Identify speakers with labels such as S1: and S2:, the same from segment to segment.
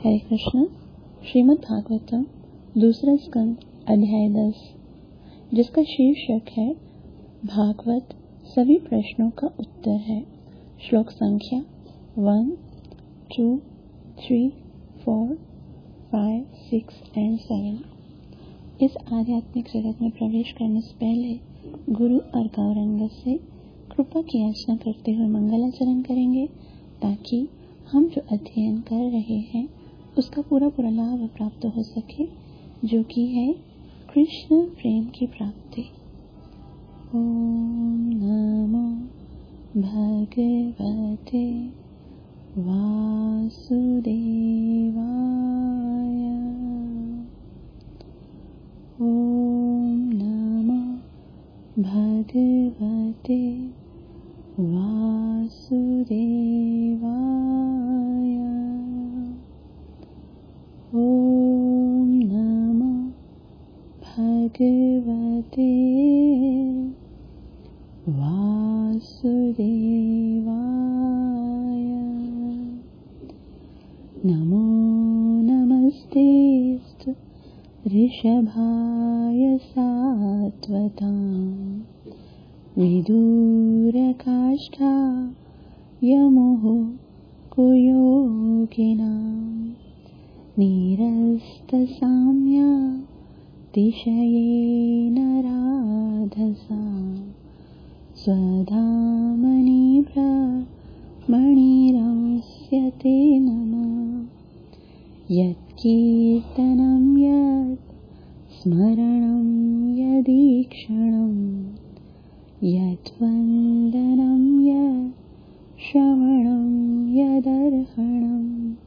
S1: हरे कृष्ण। श्रीमद् भागवतम दूसरा स्कंद अध्याय 10, जिसका शीर्षक है भागवत सभी प्रश्नों का उत्तर है। श्लोक संख्या 1, 2, 3, 4, 5, 6 and 7। इस आध्यात्मिक जगत में प्रवेश करने से पहले गुरु और गौरंग से कृपा की याचना करते हुए मंगलाचरण करेंगे, ताकि हम जो अध्ययन कर रहे हैं उसका पूरा लाभ प्राप्त हो सके, जो कि है कृष्ण प्रेम की प्राप्ति। ओम नमो भगवते वासुदेवाय। ओम नमो भगवते वासुदेवाय। ओम नमो भगवते वासुदेवाय। नमो नमस्तेस्तु ऋषभाय सात्वतां विदुरकाष्ठा यमुः कुयोगिनां निरस्तसाम्या तिशयेन राधसा स्वधामनि भ्रमणिरंस्यते नमः। यत्कीर्तनं यत् स्मरणं यदीक्षणं यद्वन्दनं यत् श्रवणं यदर्हणं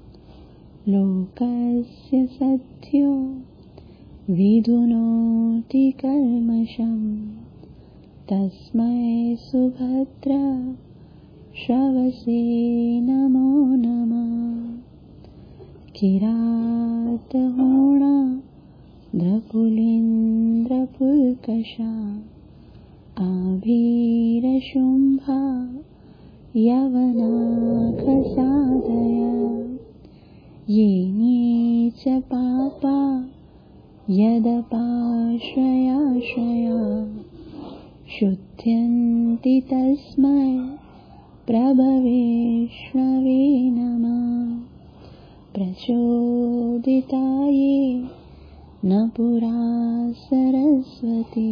S1: लोकस्य सद्यो विधुनोति कल्मषं तस्मै सुभद्र श्रवसे नमो नमः। किरातहोणा धकुलेन्द्रपुल्कषा आभीरशुम्भा यवनाकसादय येने च पापा यदपाश्रयाश्रया शुध्यन्ति तस्मै प्रभवेष्णवे नमः। प्रचोदिताये न पुरा सरस्वती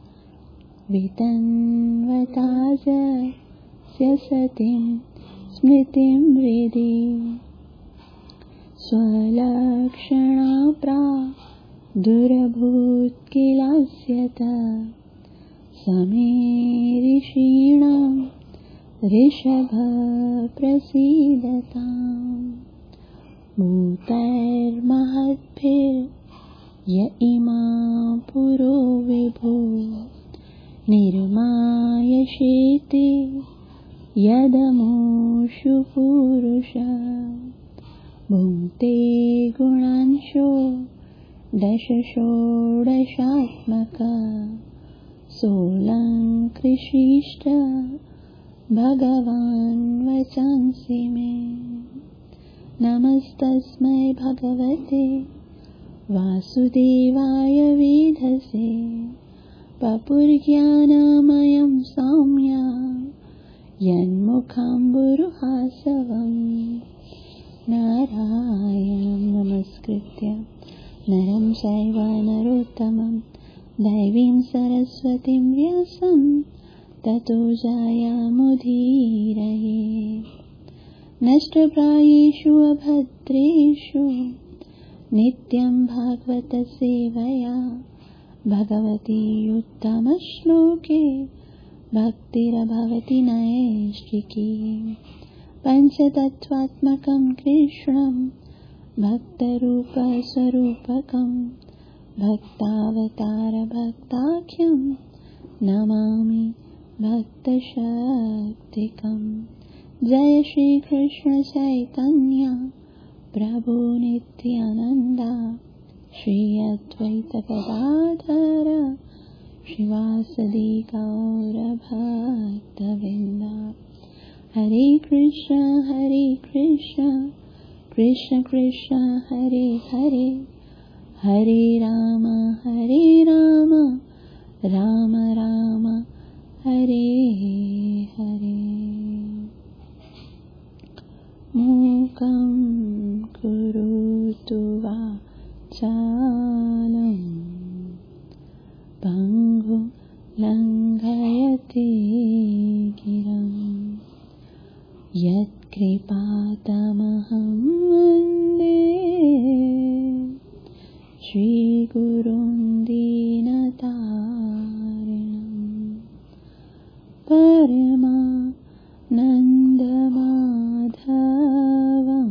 S1: वितन्वताजस्य सतीं स्मृतिं हृदि स्वलक्षणा दुरभूत्किलास्यत समे ऋषीणां ऋषभ प्रसीदताम्। भूतैर्महद्भिर्य इमा पुरो विभो निर्मायशेते यदमूषु पुरुष भुङ्क्ते गुणांशो दश-षोडशात्मक सोऽलङ्कृशिष्ट भगवान् वचांसि मे। नमस्तस्मै भगवते वासुदेवाय वेधसे पपुर्ज्ञानमयं सौम्या यन्मुखाम्बुरुहासवं नारायणं नमस्कृत्य नरं चैव नरोत्तमं दैवीं सरस्वतीं व्यासं ततो जयमुदीरये। नष्टप्रायेषु अभद्रेषु नित्यं भागवत सेवया भगवती उत्तमश्लोके भक्तिर्भवति नैष्ठिकी। पञ्चतत्त्वात्मकं कृष्णं भक्तरूपस्वरूपकं भक्तावतारभक्ताख्यं नमामि भक्तशक्तिकम्। जय श्री कृष्ण चैतन्य प्रभु नित्यानंद श्री अद्वैत गदाधर श्रीवासदि गौर भक्तवृंद। हरे कृष्ण कृष्ण कृष्ण हरे हरे, हरे राम राम राम हरे हरे। मूकं करोतु वाचालं पङ्गुं लङ्घयति गिरं, यत्कृपातमहं वन्दे श्रीगुरुं दीनतारिणं। परमानन्दमाधवं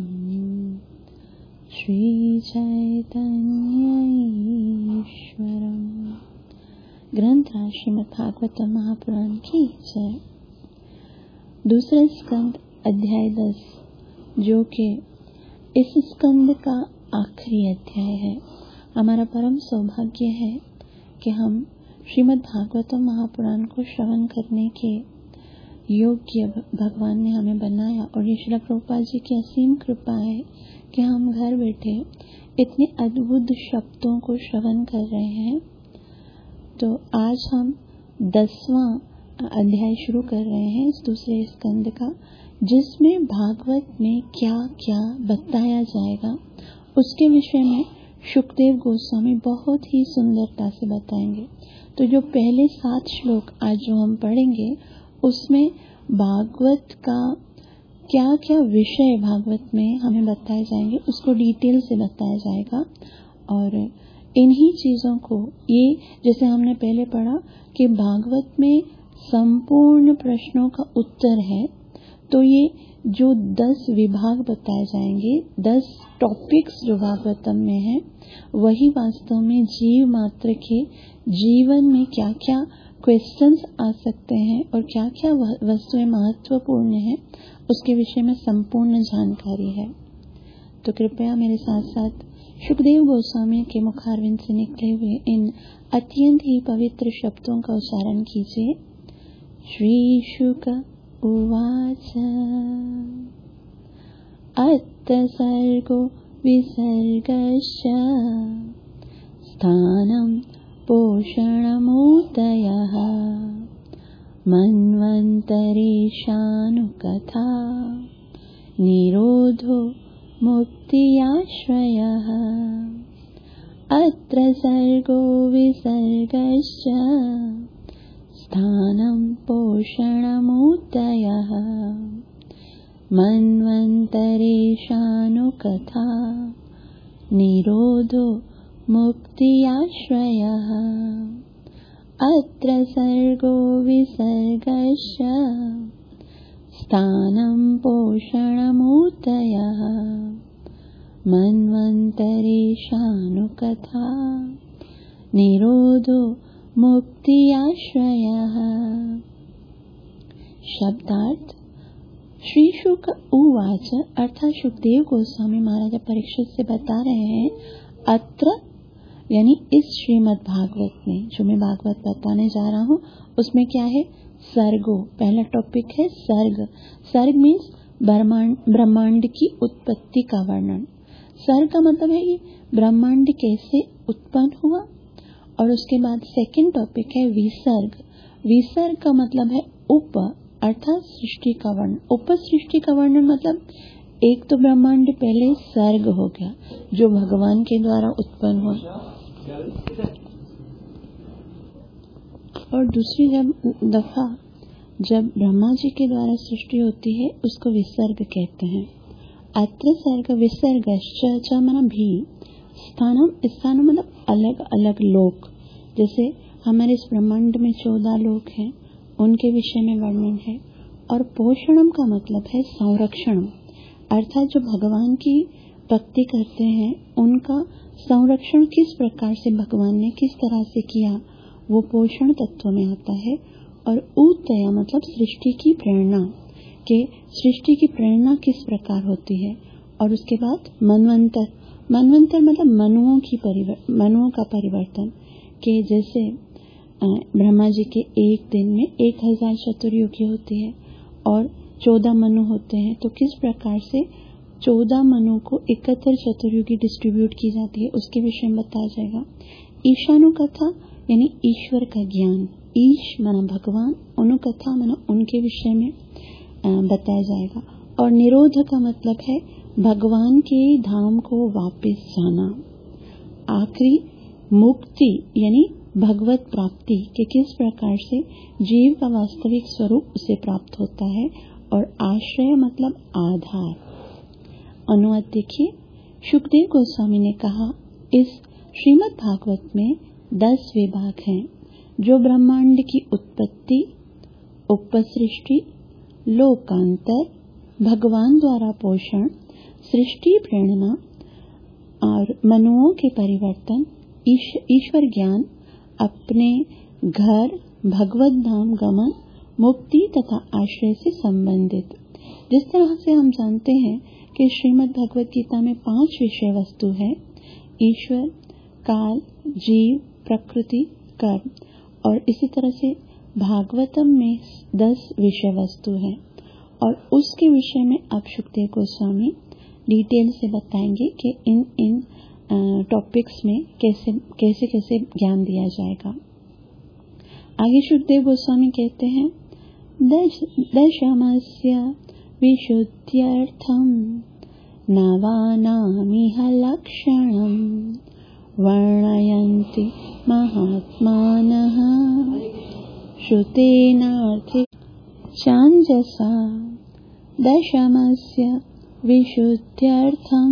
S1: श्रीचैतन्यईश्वरम्। ग्रंथ श्रीमद् भागवतम महापुराण की जय। दूसरा स्कंद अध्याय 10, जो कि इस स्कंद का आखिरी अध्याय है। हमारा परम सौभाग्य है कि हम श्रीमद् भागवतम महापुराण को श्रवण करने के योग्य भगवान ने हमें बनाया, और ये श्रील प्रभुपाद जी की असीम कृपा है कि हम घर बैठे इतने अद्भुत शब्दों को श्रवण कर रहे हैं। तो आज हम 10वां अध्याय शुरू कर रहे हैं इस दूसरे स्कंद का, जिसमें भागवत में क्या क्या बताया जाएगा उसके विषय में शुकदेव गोस्वामी बहुत ही सुंदरता से बताएंगे। तो जो पहले 7 श्लोक आज जो हम पढ़ेंगे उसमें भागवत का क्या क्या विषय भागवत में हमें बताए जाएंगे, उसको डिटेल से बताया जाएगा। और इन्हीं चीजों को, ये जैसे हमने पहले पढ़ा कि भागवत में संपूर्ण प्रश्नों का उत्तर है, तो ये जो 10 विभाग बताए जाएंगे, 10 टॉपिक्स जो भागवतम में है, वही वास्तव में जीव मात्र के जीवन में क्या क्या क्वेश्चंस आ सकते हैं और क्या क्या वस्तुएं महत्वपूर्ण है, उसके विषय में संपूर्ण जानकारी है। तो कृपया मेरे साथ साथ शुकदेव गोस्वामी के मुखारविंद से निकले हुए इन अत्यंत ही पवित्र शब्दों का उच्चारण कीजिए। श्री शुक उवाच अत्र सर्गो विसर्गश्च स्थानं पोषणमूर्तयः मन्वन्तरेशानुकथा निरोधो मुक्त्याश्रयः। अत्र सर्गो विसर्गश्च स्थानं पोषणमूर्तयः मन्वन्तरेशानुकथा निरोधो मुक्त्याश्रयः। अत्र सर्गो विसर्गश्च स्थानं पोषणमूर्तयः मन्वन्तरेशानुकथा निरोधो मुक्त्याश्रयः। शब्दार्थ। श्री शुक उवाच अर्थात शुकदेव गोस्वामी महाराज परीक्षित से बता रहे हैं, अत्र यानी इस श्रीमद् भागवत में, जो मैं भागवत बताने जा रहा हूँ उसमें क्या है, सर्गो। पहला टॉपिक है सर्ग। सर्ग मीन्स ब्रह्मांड की उत्पत्ति का वर्णन। सर्ग का मतलब है कि ब्रह्मांड कैसे उत्पन्न हुआ। और उसके बाद सेकंड टॉपिक है विसर्ग। विसर्ग का मतलब है उप, अर्थात सृष्टि का वर्णन। उप सृष्टि का वर्णन मतलब एक तो ब्रह्मांड पहले सर्ग हो गया जो भगवान के द्वारा उत्पन्न हुआ, और दूसरी दफा जब ब्रह्मा जी के द्वारा सृष्टि होती है उसको विसर्ग कहते हैं। अत्र सर्ग विसर्गश्च माना भी, स्थानम, स्थान मतलब अलग अलग लोक। जैसे हमारे इस ब्रह्मांड में 14 लोक हैं, उनके विषय में वर्णन है। और पोषणम का मतलब है संरक्षण, अर्थात जो भगवान की भक्ति करते हैं उनका संरक्षण किस प्रकार से भगवान ने किस तरह से किया, वो पोषण तत्व में आता है। और उत्तय मतलब सृष्टि की प्रेरणा, के सृष्टि की प्रेरणा किस प्रकार होती है। और उसके बाद मनवंतर, मनवंतर मतलब मनुओं का परिवर्तन, के जैसे ब्रह्मा जी के एक दिन में 1000 चतुर्युगी होती है और 14 मनु होते हैं, तो किस प्रकार से 14 मनों को एकत्र चतुर्युगी डिस्ट्रीब्यूट की जाती है, उसके विषय में बताया जाएगा। ईशानुकथा यानी ईश्वर का ज्ञान, ईश माना भगवान, अनुकथा माना उनके विषय में बताया जाएगा। और निरोध का मतलब है भगवान के धाम को वापस जाना। आखिरी मुक्ति यानी भगवत प्राप्ति के किस प्रकार से जीव का वास्तविक स्वरूप उसे प्राप्त होता है। और आश्रय मतलब आधार। अनुवाद देखिए। शुकदेव गोस्वामी ने कहा, इस श्रीमद् भागवत में 10 विभाग हैं जो ब्रह्मांड की उत्पत्ति, उपसृष्टि, लोकांतर, भगवान द्वारा पोषण, सृष्टि प्रेरणा और मनुओं के परिवर्तन, ईश्वर ज्ञान, अपने घर, भगवत धाम गमन, मुक्ति तथा आश्रय से संबंधित। जिस तरह से हम जानते हैं कि श्रीमद् भगवत गीता में 5 विषय वस्तु है, ईश्वर, काल, जीव, प्रकृति, कर्म, और इसी तरह से भागवतम में 10 विषय वस्तु है। और उसके विषय में अब शुकदेव गोस्वामी डिटेल से बताएंगे कि इन टॉपिक्स में कैसे कैसे ज्ञान दिया जाएगा। आगे शुकदेव गोस्वामी कहते हैं, दशमस्य विशुद्ध्यर्थम नवानामिह लक्षणं वर्णयन्ति महात्मानः श्रुतेनार्थे चाञ्जसा। दशमस्य विशुद्ध्यर्थं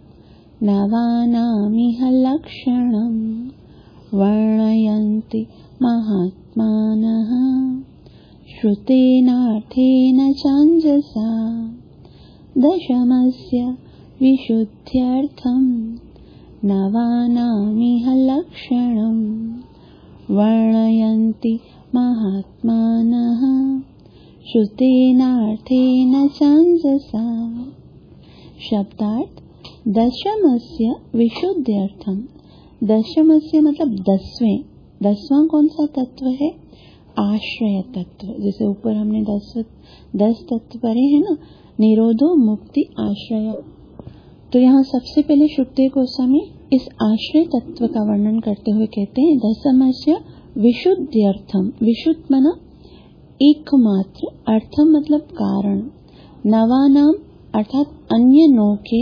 S1: नवानामिह लक्षणं वर्णयन्ति महात्मानः श्रुतेनार्थेन चाञ्जसा। दशमस्य विशुद्ध्यर्थं नवानामिह लक्षणं वर्णयन्ति महात्मानः श्रुतेनार्थेन चाञ्जसा। शब्दार्थ, दशमस्य विशुद्ध्यर्थम। दशमस्य मतलब 10वां कौन सा तत्व है? आश्रय तत्व। जैसे ऊपर हमने 10 तत्व पढ़े हैं ना, निरोधो, मुक्ति, आश्रय। तो यहाँ सबसे पहले शुकदेव गोस्वामी इस आश्रय तत्व का वर्णन करते हुए कहते हैं, दशमस्य विशुद्ध्यर्थम। विशुद्ध माना एकमात्र, अर्थम मतलब कारण, नवानाम अर्थात अन्य नौ के,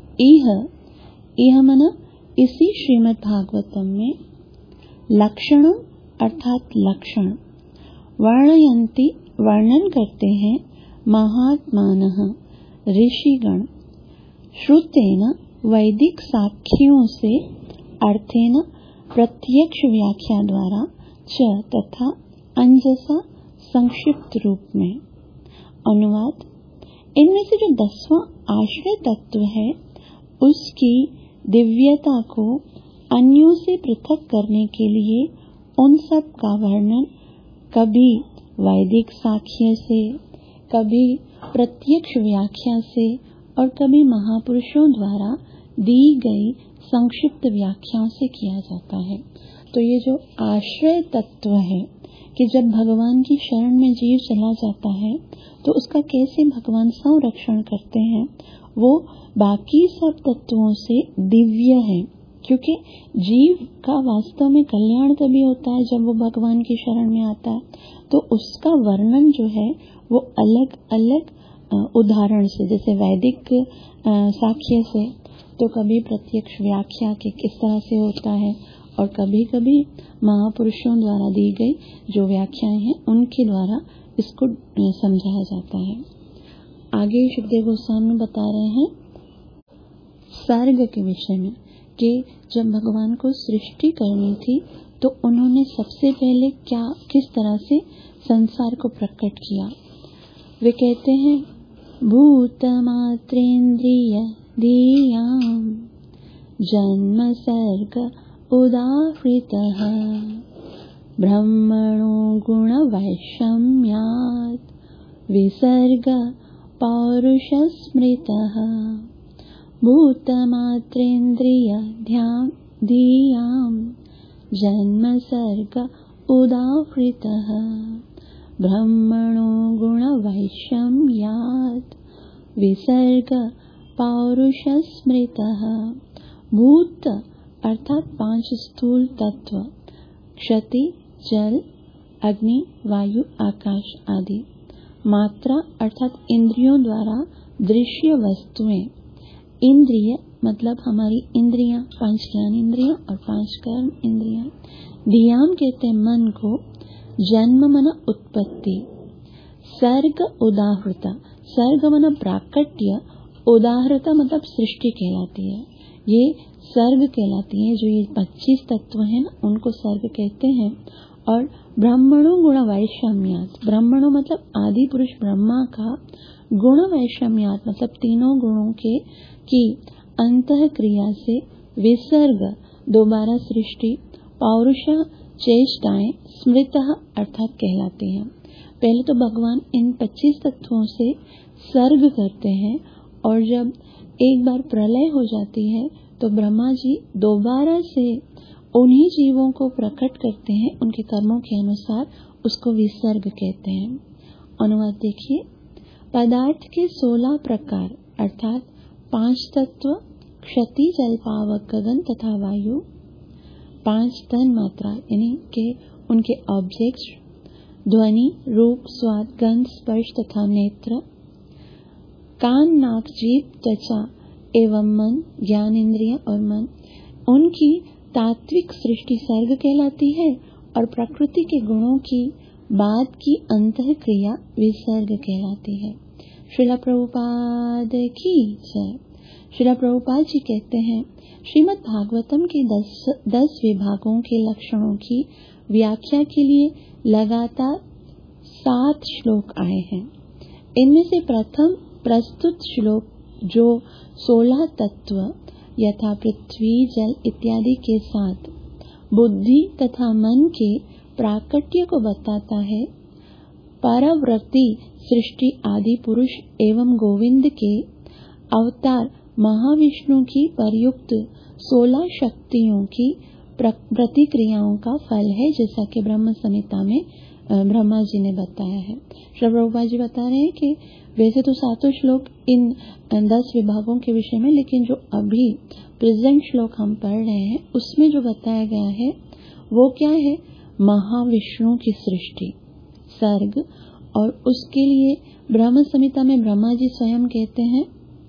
S1: इह माना इसी श्रीमद् भागवतम में, लक्षणम अर्थात लक्षण, वर्णयन्ति वर्णन करते हैं, महात्मानः ऋषिगण, श्रुतेन वैदिक साक्ष्यों से, अर्थेन प्रत्यक्ष व्याख्या द्वारा, च तथा अंजसा संक्षिप्त रूप में। अनुवाद, इनमें से जो 10वां आश्रय तत्व है उसकी दिव्यता को अन्यों से पृथक करने के लिए उन सब का वर्णन कभी वैदिक साक्ष्य से, कभी प्रत्यक्ष व्याख्या से और कभी महापुरुषों द्वारा दी गई संक्षिप्त व्याख्याओं से किया जाता है। तो ये जो आश्रय तत्व है कि जब भगवान की शरण में जीव चला जाता है तो उसका कैसे भगवान संरक्षण करते हैं, वो बाकी सब तत्वों से दिव्य है। क्योंकि जीव का वास्तव में कल्याण तभी होता है जब वो भगवान की शरण में आता है। तो उसका वर्णन जो है वो अलग अलग उदाहरण से, जैसे वैदिक साक्ष्य से, तो कभी प्रत्यक्ष व्याख्या के किस तरह से होता है और कभी कभी महापुरुषों द्वारा दी गई जो व्याख्याएं हैं उनके द्वारा इसको समझाया जाता है। आगे शुकदेव गोस्वामी बता रहे हैं सर्ग के विषय में कि जब भगवान को सृष्टि करनी थी तो उन्होंने सबसे पहले किस तरह से संसार को प्रकट किया। वे कहते हैं, भूत मात्रेन्द्रिय धियां जन्म सर्ग उदाहृतः ब्रह्मणो गुण वैषम्यात् विसर्ग पौरुष स्मृतः। भूत मात्रेन्द्रिय धियां जन्म सर्ग उदाहृतः ब्रह्मणो गुण वैषम्यात् विसर्ग पौरुष स्मृतः। भूत अर्थात 5 स्थूल तत्व, क्षति, जल, अग्नि, वायु, आकाश आदि। मात्रा अर्थात इंद्रियों द्वारा दृश्य वस्तुएं। इंद्रिय मतलब हमारी इंद्रियां, 5 ज्ञान इंद्रियां और 5 कर्म इंद्रियां। धियाम कहते हैं मन को। जन्म मन उत्पत्ति। सर्ग उदाहृता, सर्ग मन प्राकट्य, उदाहृता मतलब सृष्टि कहलाती है। ये सर्ग कहलाती है। जो ये 25 तत्व हैं ना, उनको सर्ग कहते हैं। और ब्रह्मणो गुण वैषम्यात्, ब्रह्मणो मतलब आदि पुरुष ब्रह्मा का, गुण वैषम्यात् मतलब तीनों गुणों की अंतः क्रिया से विसर्ग दोबारा सृष्टि, पौरुष चेष्टाएं, स्मृतः अर्थात कहलाती हैं। पहले तो भगवान इन 25 तत्वों से सर्ग करते हैं और जब एक बार प्रलय हो जाती है तो ब्रह्मा जी दोबारा से उन्हीं जीवों को प्रकट करते हैं। उनके कर्मों के अनुसार उसको विसर्ग कहते हैं। अनुवाद देखिए। पदार्थ के 16 प्रकार अर्थात 5 तत्व, क्षति, जल, पावक, गगन तथा वायु, 5 तन मात्रा यानी के उनके ऑब्जेक्ट्स, ध्वनि, रूप, स्वाद, गंध, स्पर्श तथा नेत्र, कान, नाक, जीभ, त्वचा एवं मन, ज्ञान इंद्रिय और मन, उनकी तात्विक सृष्टि सर्ग कहलाती है। और प्रकृति के गुणों की बाद की अंतः क्रिया विसर्ग कहलाती है। श्रील प्रभुपाद की जय। श्रील प्रभुपाद जी कहते हैं, श्रीमद् भागवतम के 10 विभागों के लक्षणों की व्याख्या के लिए लगातार 7 श्लोक आए हैं। इनमें से प्रथम प्रस्तुत श्लोक जो 16 तत्व यथा पृथ्वी, जल इत्यादि के साथ बुद्धि तथा मन के प्राकट्य को बताता है, परवृत्ति सृष्टि आदि पुरुष एवं गोविंद के अवतार महाविष्णु की परयुक्त 16 शक्तियों की प्रतिक्रियाओं का फल है, जैसा कि ब्रह्म संहिता में ब्रह्मा जी ने बताया है। श्री प्रभुपाद जी बता रहे हैं कि वैसे तो 7 श्लोक इन 10 विभागों के विषय में, लेकिन जो अभी प्रेजेंट श्लोक हम पढ़ रहे हैं उसमें जो बताया गया है वो क्या है, महाविष्णु की सृष्टि सर्ग। और उसके लिए ब्रह्म संहिता में ब्रह्मा जी स्वयं कहते हैं,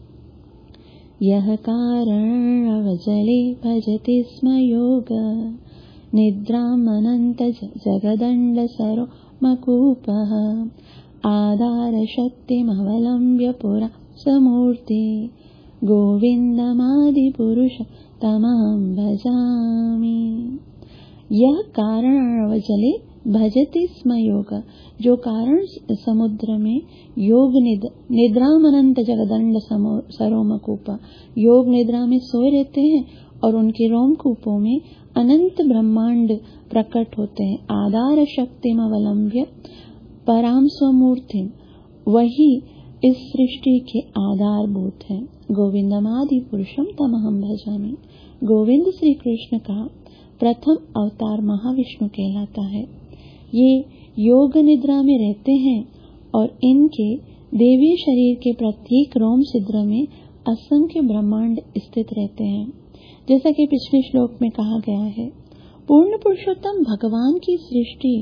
S1: यह कारण अवजले भजति स्म योग निद्रामनंत जगदंड सरो मकूपः आधार शक्तिमवलंब्य पुरा समूर्ति गोविंदमादि पुरुष तमहं भजामि। यह कारण अवजले भजति स्म योग, जो कारण समुद्र में योग निद्रामनंत जगदंड सरोमकूप, योग निद्रा में सोए रहते हैं और उनके रोमकूपों में अनंत ब्रह्मांड प्रकट होते हैं। आधार शक्तिमवलंब्य पराम स्वमूर्ति, वही इस सृष्टि के आधारभूत है। गोविंदमादि पुरुषम तमहं भजामि, गोविंद श्री कृष्ण का प्रथम अवतार महाविष्णु कहलाता है। ये योग निद्रा में रहते हैं और इनके देवी शरीर के प्रत्येक रोम छिद्र में असंख्य ब्रह्मांड स्थित रहते हैं। जैसा कि पिछले श्लोक में कहा गया है, पूर्ण पुरुषोत्तम भगवान की सृष्टि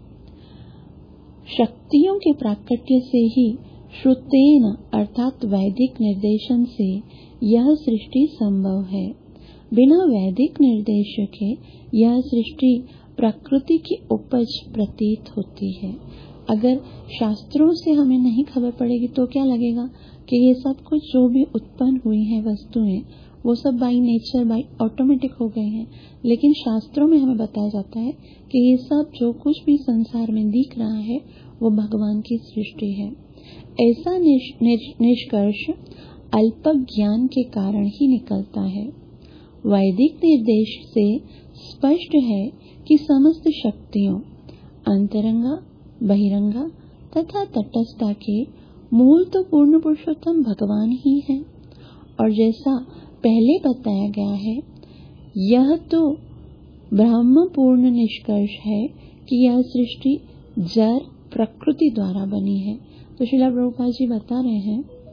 S1: शक्तियों के प्राकट्य से ही श्रुतेन अर्थात वैदिक निर्देशन से यह सृष्टि संभव है। बिना वैदिक निर्देश के यह सृष्टि प्रकृति की उपज प्रतीत होती है। अगर शास्त्रों से हमें नहीं खबर पड़ेगी तो क्या लगेगा कि ये सब कुछ जो भी उत्पन्न हुई है वस्तुएं वो सब बाय नेचर बाय ऑटोमेटिक हो गए हैं। लेकिन शास्त्रों में हमें बताया जाता है कि ये सब जो कुछ भी संसार में दिख रहा है वो भगवान की सृष्टि है। ऐसा निष्कर्ष अल्प ज्ञान के कारण ही निकलता है। वैदिक निर्देश से स्पष्ट है कि समस्त शक्तियों अंतरंगा, बहिरंगा तथा तटस्थता के मूल तो पूर्ण पुरुषोत्तम भगवान ही हैं। और जैसा पहले बताया गया है, यह तो ब्रह्म पूर्ण निष्कर्ष है कि यह सृष्टि जड़ प्रकृति द्वारा बनी है। तो श्रील प्रभुपाद जी बता रहे हैं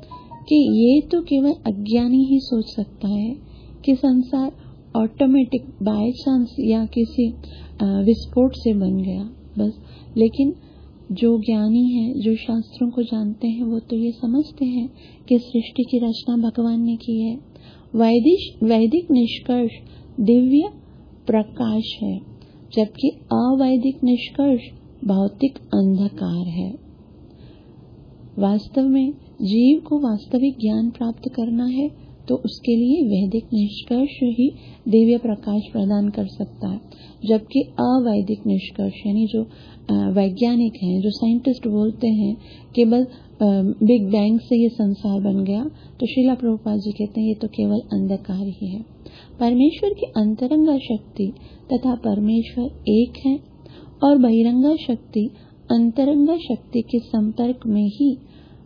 S1: कि ये तो केवल अज्ञानी ही सोच सकता है कि संसार ऑटोमेटिक बाय चांस या किसी विस्फोट से बन गया बस। लेकिन जो ज्ञानी है, जो शास्त्रों को जानते हैं, वो तो ये समझते हैं कि सृष्टि की रचना भगवान ने की है। वैदिक निष्कर्ष दिव्य प्रकाश है, जबकि अवैदिक निष्कर्ष भौतिक अंधकार है। वास्तव में जीव को वास्तविक ज्ञान प्राप्त करना है तो उसके लिए वैदिक निष्कर्ष ही दिव्य प्रकाश प्रदान कर सकता है, जबकि अवैदिक निष्कर्ष यानी जो वैज्ञानिक हैं, जो साइंटिस्ट बोलते हैं केवल बिग बैंग से ये संसार बन गया, तो श्रीला प्रभुपाद जी कहते हैं ये तो केवल अंधकार ही है। परमेश्वर की अंतरंगा शक्ति तथा परमेश्वर एक है और बहिरंगा शक्ति अंतरंगा शक्ति के संपर्क में ही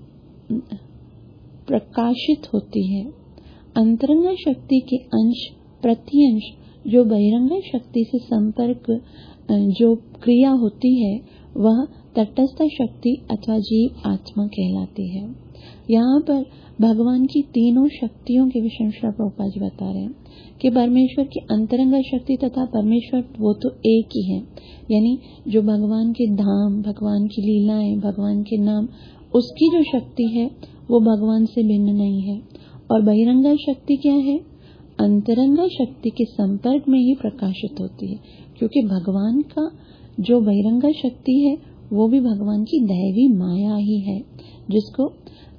S1: प्रकाशित होती है। अंतरंगा शक्ति के अंश प्रत्यंश जो बहिरंगा शक्ति से संपर्क जो क्रिया होती है वह तटस्थ शक्ति अथवा जीव आत्मा कहलाती है। यहाँ पर भगवान की तीनों शक्तियों के विषय श्री प्रभुपाद जी बता रहे हैं कि परमेश्वर की अंतरंगा शक्ति तथा परमेश्वर वो तो एक ही है, यानी जो भगवान के धाम, भगवान की लीलाएं, भगवान के नाम, उसकी जो शक्ति है वो भगवान से भिन्न नहीं है। और बहिरंगा शक्ति क्या है? अंतरंगा शक्ति के संपर्क में ही प्रकाशित होती है, क्योंकि भगवान का जो बहिरंगा शक्ति है वो भी भगवान की दैवी माया ही है, जिसको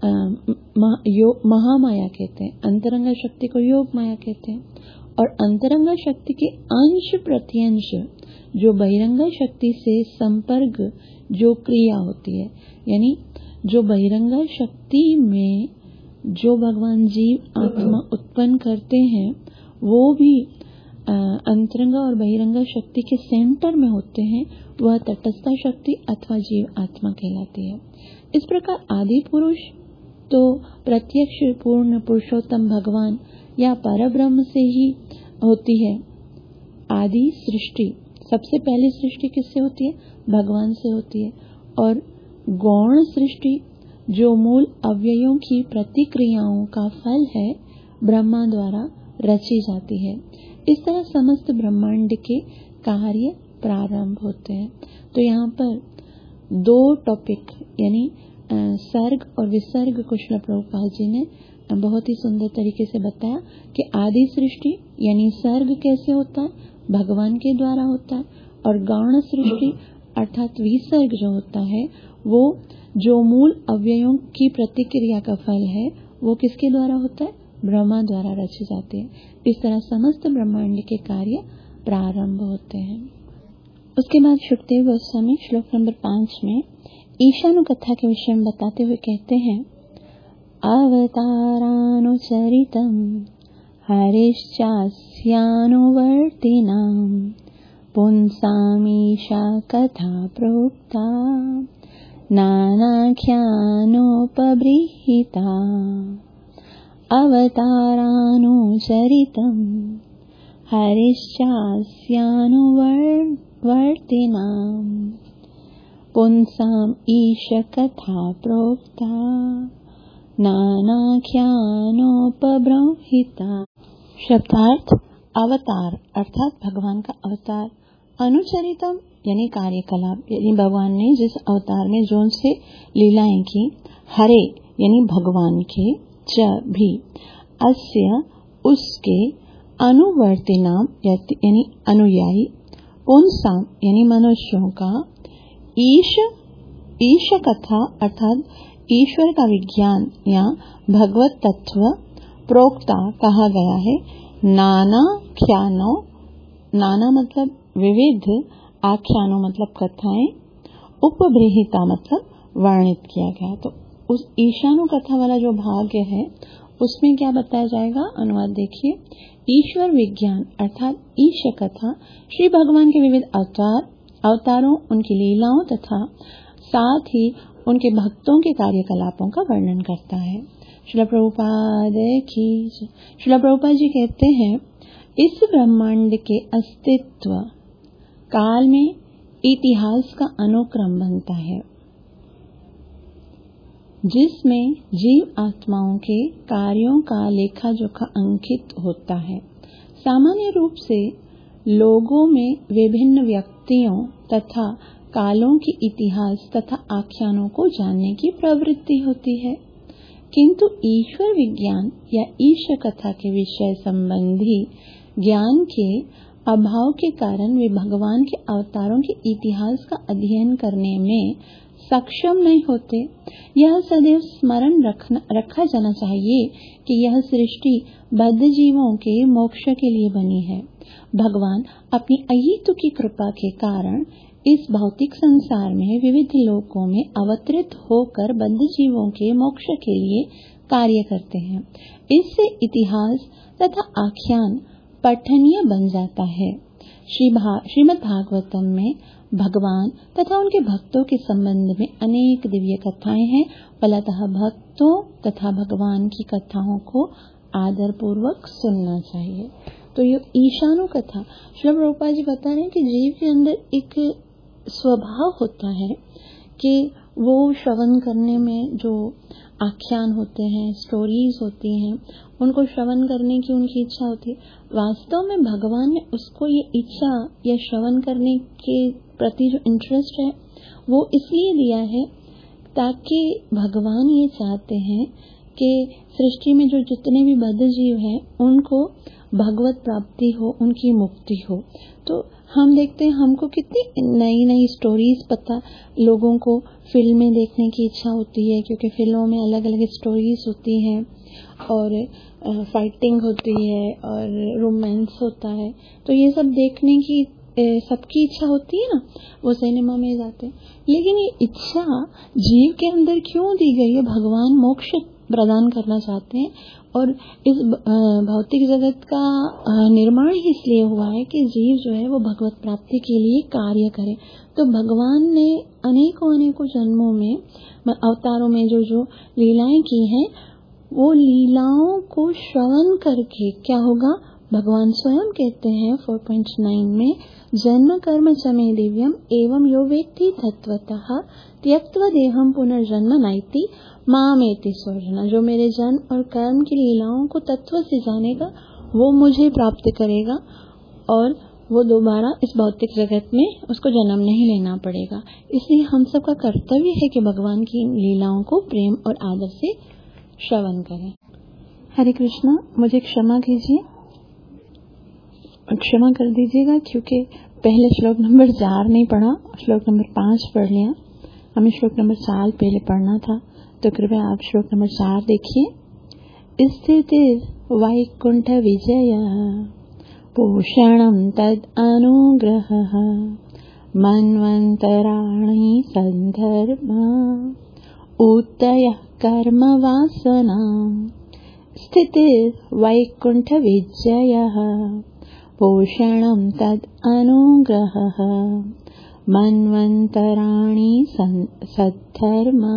S1: महामाया कहते हैं। अंतरंगा शक्ति को योग माया कहते हैं। और अंतरंगा शक्ति के अंश प्रत्यंश जो बहिरंगा शक्ति से संपर्क जो क्रिया होती है, यानी जो बहिरंगा शक्ति में जो भगवान जीव आत्मा उत्पन्न करते हैं वो भी अंतरंगा और बहिरंगा शक्ति के सेंटर में होते हैं, वह तटस्थ शक्ति अथवा जीव आत्मा कहलाती है। इस प्रकार आदि पुरुष तो प्रत्यक्ष पूर्ण पुरुषोत्तम भगवान या परब्रह्म से ही होती है। आदि सृष्टि, सबसे पहली सृष्टि किससे होती है? भगवान से होती है। और गौण सृष्टि जो मूल अव्ययों की प्रतिक्रियाओं का फल है, ब्रह्मा द्वारा रची जाती है। इस तरह समस्त ब्रह्मांड के कार्य प्रारंभ होते हैं। तो यहाँ पर दो टॉपिक यानी सर्ग और विसर्ग को श्रील प्रभुपाद जी ने बहुत ही सुंदर तरीके से बताया कि आदि सृष्टि यानी सर्ग कैसे होता है, भगवान के द्वारा होता है। और गौण सृष्टि अर्थात विसर्ग जो होता है वो जो मूल अव्ययों की प्रतिक्रिया का फल है वो किसके द्वारा होता है? ब्रह्मा द्वारा रचे जाते हैं। इस तरह समस्त ब्रह्मांड के कार्य प्रारंभ होते हैं। उसके बाद शुकदेव गोस्वामी श्लोक नंबर 5 में ईशानु कथा के विषय में बताते हुए कहते हैं, अवतारानुचरितम हरिश्चास्यानुवर्तिनां पुंसामीशा कथा प्रोक्ता नानाख्यानोपबृहिता। अवतारानुचरितम हरिश्चास्यानुवर्तिनां पुंसाम ईश कथा प्रोक्ता नानाख्यानोपबृहिता। शब्दार्थ अवतार अर्थात भगवान का अवतार, अनुचरितम यानी कार्यकलाप, यानी भगवान ने जिस अवतार में जो से लीलाएं की, हरे यानी भगवान के, च भी, अस्य उसके, अनुवर्तिनाम यानी अनुयायी, पुंसाम यानी मनुष्यों का, ईश कथा अर्थात ईश्वर का विज्ञान या भगवत तत्व, प्रोक्ता कहा गया है, नानाख्यानो, नाना मतलब विविध, आख्यानों मतलब कथाएं, उपबृहिता मतलब वर्णित किया गया। तो उस ईशानु कथा वाला जो भाग है उसमें क्या बताया जाएगा? अनुवाद देखिए। ईश्वर विज्ञान अर्थात ईश कथा श्री भगवान के विविध अवतारों, उनकी लीलाओं तथा साथ ही उनके भक्तों के कार्यकलापों का वर्णन करता है। श्रील प्रभुपाद जी कहते हैं, इस ब्रह्मांड के अस्तित्व काल में इतिहास का अनुक्रम बनता है। जिसमें जीव आत्माओं के कार्यों का लेखा जोखा अंकित होता है। सामान्य रूप से लोगों में विभिन्न व्यक्तियों तथा कालों के इतिहास तथा आख्यानों को जानने की प्रवृत्ति होती है, किंतु ईश्वर विज्ञान या ईश्वर कथा के विषय संबंधी ज्ञान के अभाव के कारण वे भगवान के अवतारों के इतिहास का अध्ययन करने में सक्षम नहीं होते। यह सदैव स्मरण रखा जाना चाहिए कि यह सृष्टि बद्ध जीवों के मोक्ष के लिए बनी है। भगवान अपनी अयितु की कृपा के कारण इस भौतिक संसार में विविध लोकों में अवतरित होकर बद्ध जीवों के मोक्ष के लिए कार्य करते हैं। इससे इतिहास तथा आख्यान पठनीय बन जाता है। श्रीमद् भागवतम में भगवान तथा उनके भक्तों के संबंध में अनेक दिव्य कथाएं हैं। फलतः भक्तों तथा भगवान की कथाओं को आदर पूर्वक सुनना चाहिए। तो ये ईशानु कथा, श्रील प्रभुपाद जी बता रहे हैं कि जीव के अंदर एक स्वभाव होता है कि वो श्रवण करने में जो आख्यान होते हैं, स्टोरीज होती हैं, उनको श्रवण करने की उनकी इच्छा होती है। वास्तव में भगवान ने उसको ये इच्छा या श्रवण करने के प्रति जो इंटरेस्ट है वो इसलिए दिया है ताकि भगवान ये चाहते हैं कि सृष्टि में जो जितने भी बद्ध जीव हैं उनको भगवत प्राप्ति हो, उनकी मुक्ति हो। तो हम देखते हैं हमको कितनी नई नई स्टोरीज पता, लोगों को फिल्में देखने की इच्छा होती है क्योंकि फिल्मों में अलग अलग स्टोरीज होती हैं और फाइटिंग होती है और रोमांस होता है। तो ये सब देखने की सबकी इच्छा होती है ना, वो सिनेमा में जाते हैं। लेकिन ये इच्छा जीव के अंदर क्यों दी गई है? भगवान मोक्ष प्रदान करना चाहते हैं और इस भौतिक जगत का निर्माण ही इसलिए हुआ है कि जीव जो है वो भगवत प्राप्ति के लिए कार्य करे। तो भगवान ने अनेकों जन्मों में, अवतारों में जो लीलाएं की हैं, वो लीलाओं को श्रवण करके क्या होगा? भगवान स्वयं कहते हैं 4.9 में, जन्म कर्म च मे दिव्यम एवं यो वेत्ति तत्वतः त्यक्त्वा देहम पुनर्जन्म नैति मामेति सोजना। जो मेरे जन्म और कर्म की लीलाओं को तत्व से जानेगा वो मुझे प्राप्त करेगा और वो दोबारा इस भौतिक जगत में उसको जन्म नहीं लेना पड़ेगा। इसलिए हम सबका कर्तव्य है कि भगवान की लीलाओं को प्रेम और आदर से श्रवण करें। हरे कृष्णा, मुझे क्षमा कीजिए, क्षमा कर दीजिएगा क्योंकि पहले श्लोक नंबर 4 नहीं पढ़ा, श्लोक नंबर 5 पढ़ लिया। हमें श्लोक नंबर 4 पहले पढ़ना था, तो कृपया आप श्लोक नंबर 4 देखिए। स्थितिर् वैकुंठ विजय पोषणं तद अनुग्रहः मन्वन्तराणि सन्धर्मा उदयः कर्म वासना। स्थितिर् वैकुंठ विजयः पोषणं तद अनुग्रहः मन्वन्तराणि सद्धर्मा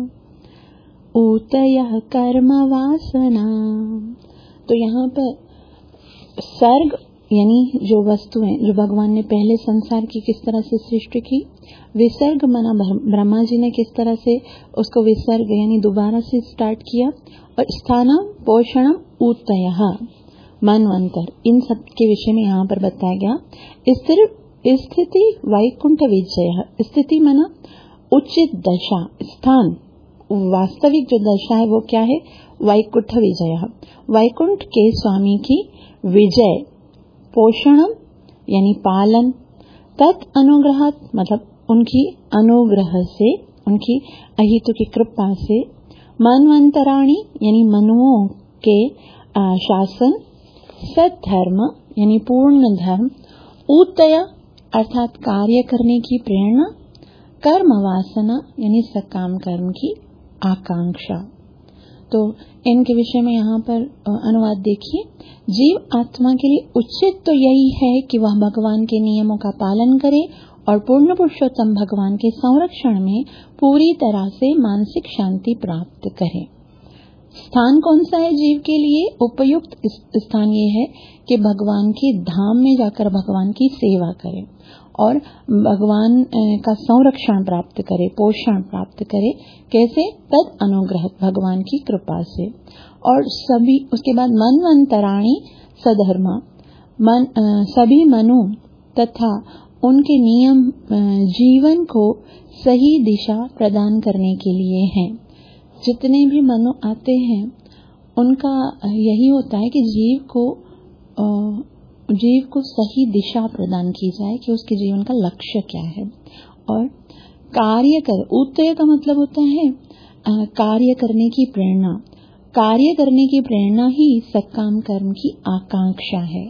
S1: उतयः कर्म वासना। तो यहाँ पर सर्ग यानी जो वस्तुएं जो भगवान ने पहले संसार की किस तरह से सृष्टि की, विसर्ग मना ब्रह्मा जी ने किस तरह से उसको विसर्ग यानी दोबारा से स्टार्ट किया, और स्थानम पोषणम उतयः मनवंतर, इन सब के विषय में यहाँ पर बताया गया। स्थिति वैकुंठ विजय, स्थिति मना उचित दशा, स्थान वास्तविक जो दशा है वो क्या है? वैकुंठ विजय, वैकुंठ के स्वामी की विजय, पोषणम यानी पालन, तत् अनुग्रह मतलब उनकी अनुग्रह से, उनकी अहितु की कृपा से, मनवंतराणी यानी मनुओं के शासन, सद्धर्म यानी पूर्ण धर्म, उतय अर्थात कार्य करने की प्रेरणा, कर्म वासना यानी सकाम कर्म की आकांक्षा। तो इनके विषय में यहाँ पर अनुवाद देखिए। जीव आत्मा के लिए उचित तो यही है कि वह भगवान के नियमों का पालन करे और पूर्ण पुरुषोत्तम भगवान के संरक्षण में पूरी तरह से मानसिक शांति प्राप्त करे। स्थान कौन सा है जीव के लिए? उपयुक्त स्थान ये है कि भगवान के धाम में जाकर भगवान की सेवा करे और भगवान का संरक्षण प्राप्त करे, पोषण प्राप्त करे। कैसे? तद अनुग्रह, भगवान की कृपा से। और सभी उसके बाद मनवंतराणि सधर्मा, सभी मनु तथा उनके नियम जीवन को सही दिशा प्रदान करने के लिए हैं। जितने भी मनु आते हैं उनका यही होता है कि जीव को सही दिशा प्रदान की जाए कि उसके जीवन का लक्ष्य क्या है। और कार्य कर, उत्तय का मतलब होता है कार्य करने की प्रेरणा। कार्य करने की प्रेरणा ही सकाम कर्म की आकांक्षा है।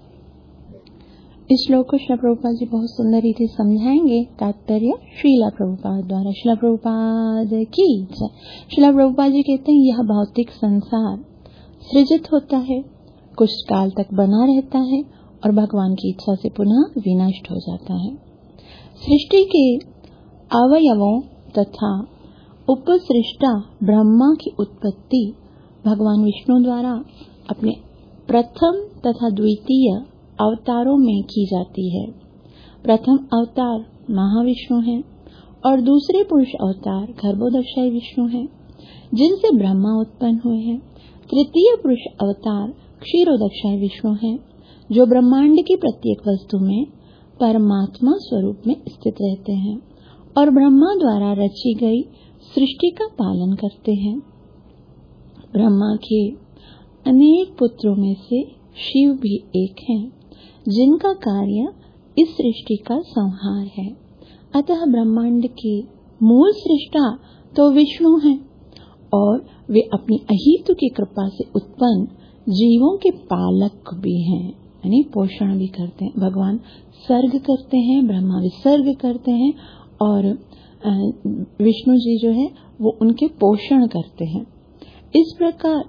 S1: इस श्लोक को श्रील प्रभुपाद जी बहुत सुंदर रीति समझाएंगे। तात्पर्य श्रील प्रभुपाद द्वारा। श्रील प्रभुपाद की जय। श्रील प्रभुपाद जी कहते हैं यह भौतिक संसार सृजित होता है, कुछ काल तक बना रहता है और भगवान की इच्छा से पुनः विनष्ट हो जाता है। सृष्टि के अवयवों तथा उपसृष्टा ब्रह्मा की उत्पत्ति भगवान विष्णु द्वारा अपने प्रथम तथा द्वितीय अवतारों में की जाती है। प्रथम अवतार महाविष्णु है और दूसरे पुरुष अवतार गर्भोदक्षाई विष्णु है, जिनसे ब्रह्मा उत्पन्न हुए हैं। तृतीय पुरुष अवतार क्षीरोदक्षाई विष्णु है, जो ब्रह्मांड की प्रत्येक वस्तु में परमात्मा स्वरूप में स्थित रहते हैं और ब्रह्मा द्वारा रची गई सृष्टि का पालन करते हैं। ब्रह्मा के अनेक पुत्रों में से शिव भी एक हैं, जिनका कार्य इस सृष्टि का संहार है। अतः ब्रह्मांड के मूल सृष्टा तो विष्णु हैं और वे अपनी अहेतु की कृपा से उत्पन्न जीवों के पालक भी हैं, यानी पोषण भी करते हैं। भगवान सर्ग करते हैं, ब्रह्मा विसर्ग करते हैं और विष्णु जी जो है वो उनके पोषण करते हैं। इस प्रकार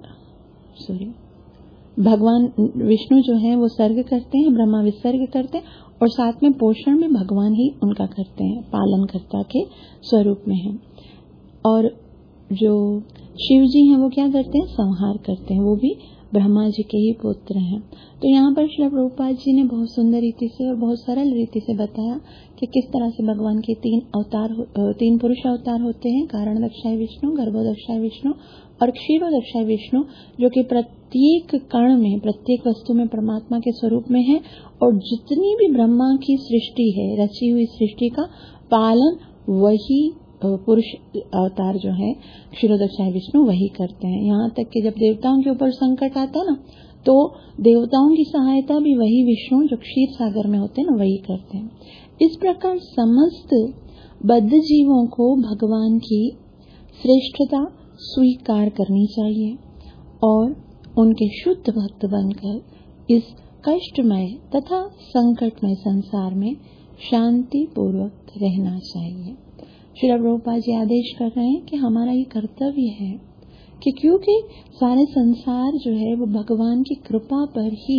S1: भगवान विष्णु जो है वो सर्ग करते हैं, ब्रह्मा विसर्ग करते हैं और साथ में पोषण में भगवान ही उनका करते हैं, पालनकर्ता के स्वरूप में है। और जो शिव जी हैं वो क्या करते हैं? संहार करते हैं, वो भी ब्रह्मा जी के ही पुत्र हैं। तो यहाँ पर श्रील प्रभुपाद जी ने बहुत सुंदर रीति से और बहुत सरल रीति से बताया कि किस तरह से भगवान के तीन पुरुष अवतार होते हैं, कारणदक्षाय विष्णु, गर्भोदक्षाय विष्णु और क्षीरोदक्षाय विष्णु, जो कि प्रत्येक कण में, प्रत्येक वस्तु में परमात्मा के स्वरूप में है। और जितनी भी ब्रह्मा की सृष्टि है, रची हुई सृष्टि का पालन वही पुरुष अवतार जो है क्षीरोदक्षाय विष्णु वही करते हैं। यहाँ तक कि जब देवताओं के ऊपर संकट आता है ना, तो देवताओं की सहायता भी वही विष्णु जो क्षीर सागर में होते हैं ना वही करते हैं। इस प्रकार समस्त बद्ध जीवों को भगवान की श्रेष्ठता स्वीकार करनी चाहिए और उनके शुद्ध भक्त बनकर इस कष्टमय तथा संकटमय संसार में शांति पूर्वक रहना चाहिए। श्रील प्रभुपाद जी आदेश कर रहे हैं कि हमारा ये कर्तव्य है कि क्योंकि सारे संसार जो है वो भगवान की कृपा पर ही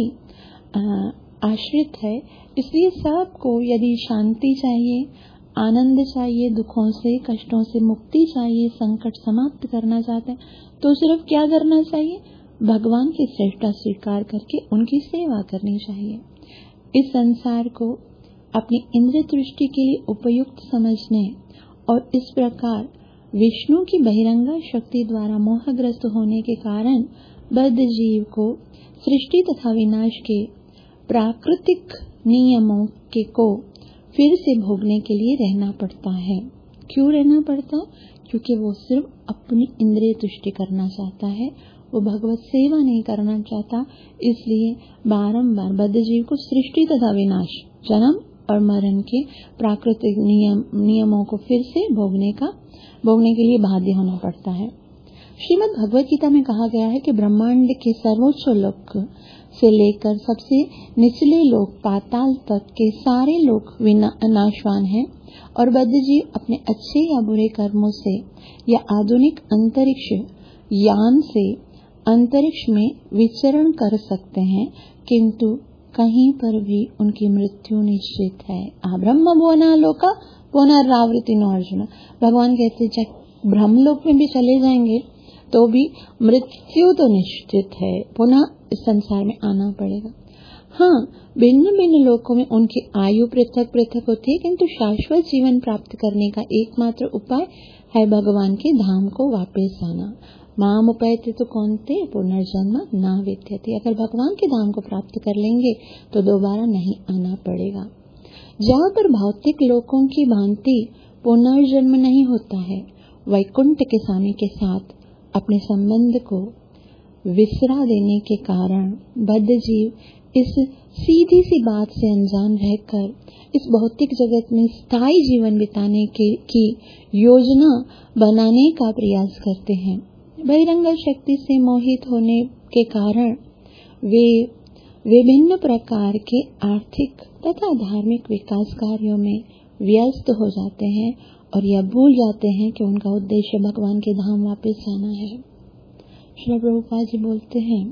S1: आश्रित है, इसलिए सबको यदि शांति चाहिए, आनंद चाहिए, दुखों से कष्टों से मुक्ति चाहिए, संकट समाप्त करना चाहते हैं, तो सिर्फ क्या करना चाहिए? भगवान की श्रेष्ठता स्वीकार करके उनकी सेवा करनी चाहिए। इस संसार को अपनी इंद्रिय दृष्टि के लिए उपयुक्त समझने और इस प्रकार विष्णु की बहिरंगा शक्ति द्वारा मोहग्रस्त होने के कारण बद्ध जीव को सृष्टि तथा विनाश के प्राकृतिक नियमों को फिर से भोगने के लिए रहना पड़ता है। क्यों रहना पड़ता है? क्योंकि वो सिर्फ अपनी इंद्रिय तुष्टि करना चाहता है, वो भगवत सेवा नहीं करना चाहता। इसलिए बारंबार बद्ध जीव को सृष्टि तथा विनाश, जन्म और मरण के प्राकृतिक नियमों को फिर से भोगने के लिए बाध्य होना पड़ता है। श्रीमद् भगवत गीता में कहा गया है कि ब्रह्मांड के सर्वोच्च लोक से लेकर सबसे निचले लोक पाताल तक के सारे लोक नाशवान हैं और बद्ध जीव अपने अच्छे या बुरे कर्मों से या आधुनिक अंतरिक्ष यान से अंतरिक्ष में विचरण कर सकते हैं, किंतु कहीं पर भी उनकी मृत्यु निश्चित है। ब्रह्म भुवना लोका पुनरावृत्ति नो अर्जुन। भगवान कहते जब ब्रह्मलोक में भी चले जाएंगे तो भी मृत्यु तो निश्चित है, पुनः इस संसार में आना पड़ेगा। हाँ, भिन्न भिन्न लोकों में उनकी आयु पृथक पृथक होती है, किंतु शाश्वत जीवन प्राप्त करने का एकमात्र उपाय है भगवान के धाम को वापस आना। माम उपैति तो कौन्ते पुनर्जन्म न विद्यते। अगर भगवान के धाम को प्राप्त कर लेंगे तो दोबारा नहीं आना पड़ेगा। जहाँ पर भौतिक लोकों की भांति पुनर्जन्म नहीं होता है, वैकुंठ के स्वामी के साथ अपने संबंध को विसरा देने के कारण बद्ध जीव इस सीधी सी बात से अनजान रहकर इस भौतिक जगत में स्थायी जीवन बिताने की योजना बनाने का प्रयास करते हैं। बहिरंग शक्ति से मोहित होने के कारण वे विभिन्न प्रकार के आर्थिक तथा धार्मिक विकास कार्यों में व्यस्त हो जाते हैं और यह भूल जाते हैं कि उनका उद्देश्य भगवान के धाम वापस आना है। श्री प्रभुपाद जी बोलते हैं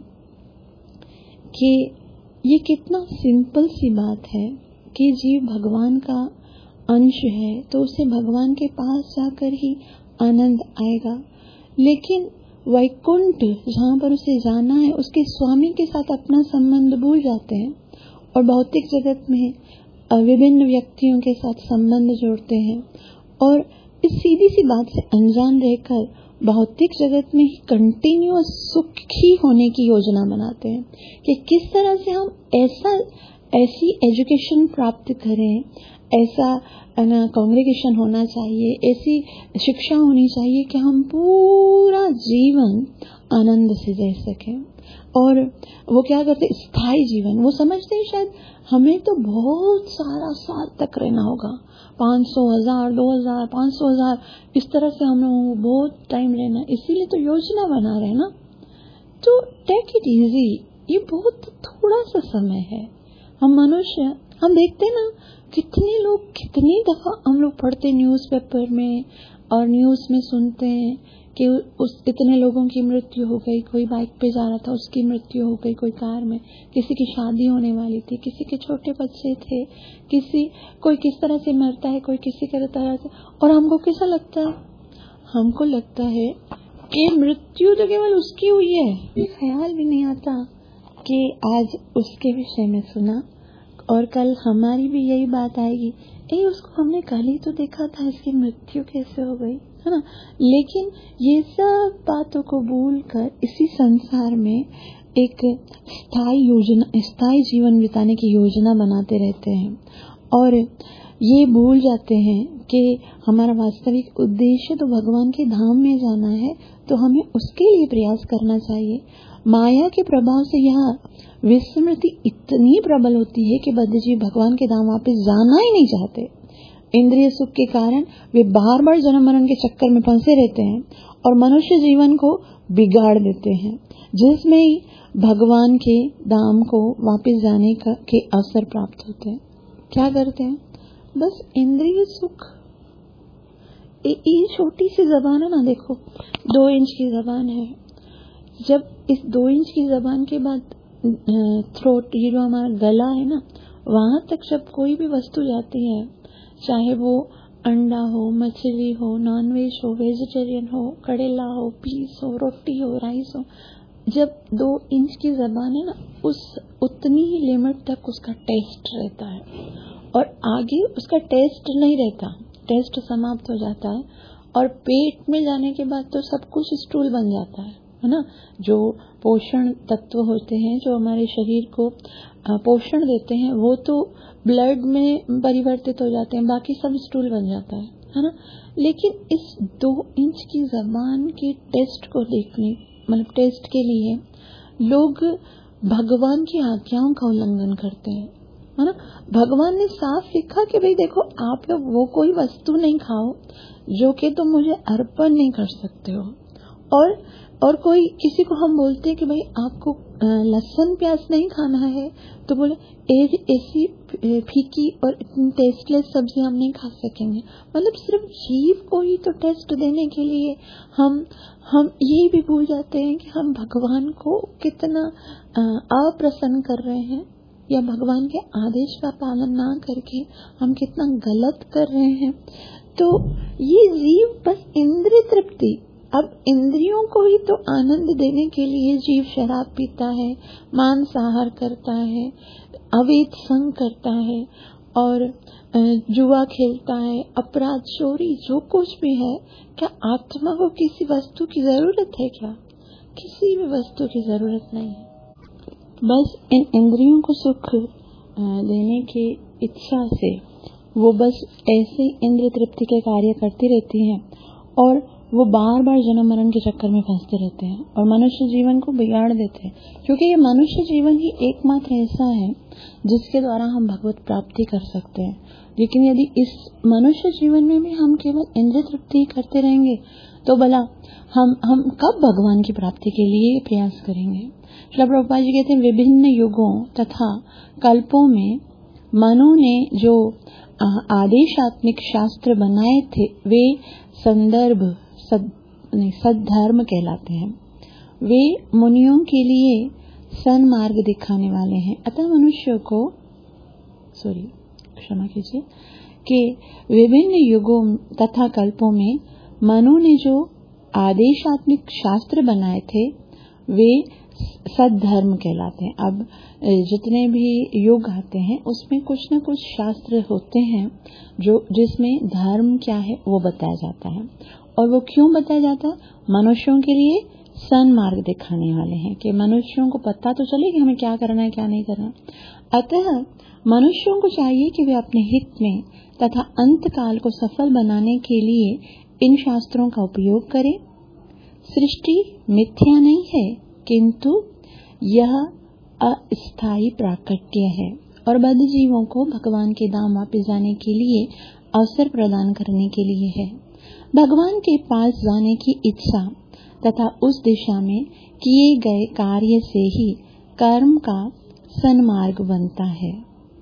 S1: कि ये कितना सिंपल सी बात है कि जीव भगवान का अंश है तो उसे भगवान के पास जाकर ही आनंद आएगा, लेकिन वैकुंठ जहाँ पर उसे जाना है उसके स्वामी के साथ अपना संबंध भूल जाते हैं और भौतिक जगत में विभिन्न व्यक्तियों के साथ संबंध जोड़ते हैं और इस सीधी सी बात से अनजान रहकर भौतिक जगत में ही कंटिन्यूअस सुखी होने की योजना बनाते हैं कि किस तरह से हम ऐसी एजुकेशन प्राप्त करें, ऐसा कांग्रेगेशन होना चाहिए, ऐसी शिक्षा होनी चाहिए कि हम पूरा जीवन आनंद से जी सकें। और वो क्या करते, स्थायी जीवन वो समझते हैं शायद हमें तो बहुत सारा साल तक रहना होगा, 500,000 2,000 500,000 इस तरह से हमें बहुत टाइम रहना, इसीलिए तो योजना बना रहे ना। तो टेक इट इजी, ये बहुत थोड़ा सा समय है। हम मनुष्य हम देखते ना कितने लोग कितनी दफा हम लोग पढ़ते न्यूज़पेपर में और न्यूज़ में सुनते हैं कि उस इतने लोगों की मृत्यु हो गई, कोई बाइक पे जा रहा था उसकी मृत्यु हो गई, कोई कार में, किसी की शादी होने वाली थी, किसी के छोटे बच्चे थे, कोई किस तरह से मरता है, कोई किसी तरह से। और हमको कैसा लगता है, हमको लगता है कि मृत्यु तो केवल उसकी हुई है, ये ख्याल भी नहीं आता कि आज उसके विषय में सुना और कल हमारी भी यही बात आएगी, उसको हमने कल ही तो देखा था, इसकी मृत्यु कैसे हो गई, है ना। लेकिन ये सब बातों को भूलकर इसी संसार में एक स्थायी जीवन बिताने की योजना बनाते रहते हैं और ये भूल जाते हैं कि हमारा वास्तविक उद्देश्य तो भगवान के धाम में जाना है, तो हमें उसके लिए प्रयास करना चाहिए। माया के प्रभाव से यह विस्मृति इतनी प्रबल होती है कि बद्ध जीव भगवान के धाम वापस जाना ही नहीं चाहते। इंद्रिय सुख के कारण वे बार बार जन्म मरण के चक्कर में फंसे रहते हैं और मनुष्य जीवन को बिगाड़ देते हैं, जिसमें ही भगवान के धाम को वापस जाने के अवसर प्राप्त होते हैं। क्या करते हैं, बस इंद्रिय सुख। ये छोटी सी जबान है ना, देखो 2 इंच की जबान है। जब इस 2 इंच की जबान के बाद थ्रोट, ये जो हमारा गला है ना, वहां तक जब कोई भी वस्तु जाती है, चाहे वो अंडा हो, मछली हो, नॉनवेज हो, वेजिटेरियन हो, करेला हो, पीस हो, रोटी हो, राइस हो, जब 2 इंच की जबान है ना, उतनी ही लिमिट तक उसका टेस्ट रहता है और आगे उसका टेस्ट नहीं रहता, टेस्ट समाप्त हो जाता है और पेट में जाने के बाद तो सब कुछ स्टूल बन जाता है ना। जो पोषण तत्व होते हैं जो हमारे शरीर को पोषण देते हैं वो तो ब्लड में परिवर्तित हो जाते हैं, बाकी सब स्टूल बन जाता है ना। लेकिन इस 2 इंच की जबान के टेस्ट को देखने, मतलब टेस्ट के लिए लोग भगवान की आज्ञाओं का उल्लंघन करते हैं, है ना। भगवान ने साफ लिखा कि भाई देखो, आप लोग वो कोई वस्तु नहीं खाओ जो कि तुम मुझे अर्पण नहीं कर सकते हो। और कोई किसी को हम बोलते हैं कि भाई आपको लहसुन प्याज नहीं खाना है, तो बोले ऐसी फीकी और इतनी टेस्टलेस सब्जी हम नहीं खा सकेंगे। मतलब सिर्फ जीव को ही तो टेस्ट देने के लिए हम ये भी भूल जाते हैं कि हम भगवान को कितना अप्रसन्न कर रहे हैं, या भगवान के आदेश का पालन ना करके हम कितना गलत कर रहे हैं। तो ये जीव बस इंद्रिय तृप्ति, अब इंद्रियों को ही तो आनंद देने के लिए जीव शराब पीता है, मांसाहार करता है, अवैध संग करता है और जुआ खेलता है, अपराध, चोरी, जो कुछ भी है। क्या आत्मा को किसी वस्तु की जरूरत है? क्या किसी भी वस्तु की जरूरत नहीं है। बस इन इंद्रियों को सुख देने की इच्छा से वो बस ऐसे इंद्रिय तृप्ति के कार्य करती रहती हैं और वो बार बार जन्म मरण के चक्कर में फंसते रहते हैं और मनुष्य जीवन को बिगाड़ देते हैं। क्योंकि ये मनुष्य जीवन ही एकमात्र ऐसा है जिसके द्वारा हम भगवत प्राप्ति कर सकते हैं। लेकिन यदि इस मनुष्य जीवन में भी हम केवल इंद्रिय तृप्ति करते रहेंगे तो भला हम कब भगवान की प्राप्ति के लिए प्रयास करेंगे। श्रील प्रभुपाद जी कहते हैं, विभिन्न युगों तथा कल्पों में मनु ने जो आदेशात्मिक शास्त्र बनाए थे वे संदर्भ सद्धर्म कहलाते हैं। वे मुनियों के लिए सन्मार्ग दिखाने वाले हैं। अतः मनुष्य को क्षमा कीजिए कि विभिन्न युगों तथा कल्पों में मनु ने जो आदेशात्मिक शास्त्र बनाए थे वे सद्धर्म कहलाते हैं। अब जितने भी युग आते हैं उसमें कुछ न कुछ शास्त्र होते हैं जो जिसमें धर्म क्या है वो बताया जाता है। और वो क्यों बताया जाता है? मनुष्यों के लिए सन्मार्ग दिखाने वाले हैं कि मनुष्यों को पता तो चले कि हमें क्या करना है क्या नहीं करना। अतः मनुष्यों को चाहिए कि वे अपने हित में तथा अंत काल को सफल बनाने के लिए इन शास्त्रों का उपयोग करें। सृष्टि मिथ्या नहीं है किंतु यह अस्थायी प्राकट्य है और बद्ध जीवों को भगवान के धाम वापस जाने के लिए अवसर प्रदान करने के लिए है। भगवान के पास जाने की इच्छा तथा उस दिशा में किए गए कार्य से ही कर्म का सन्मार्ग बनता है।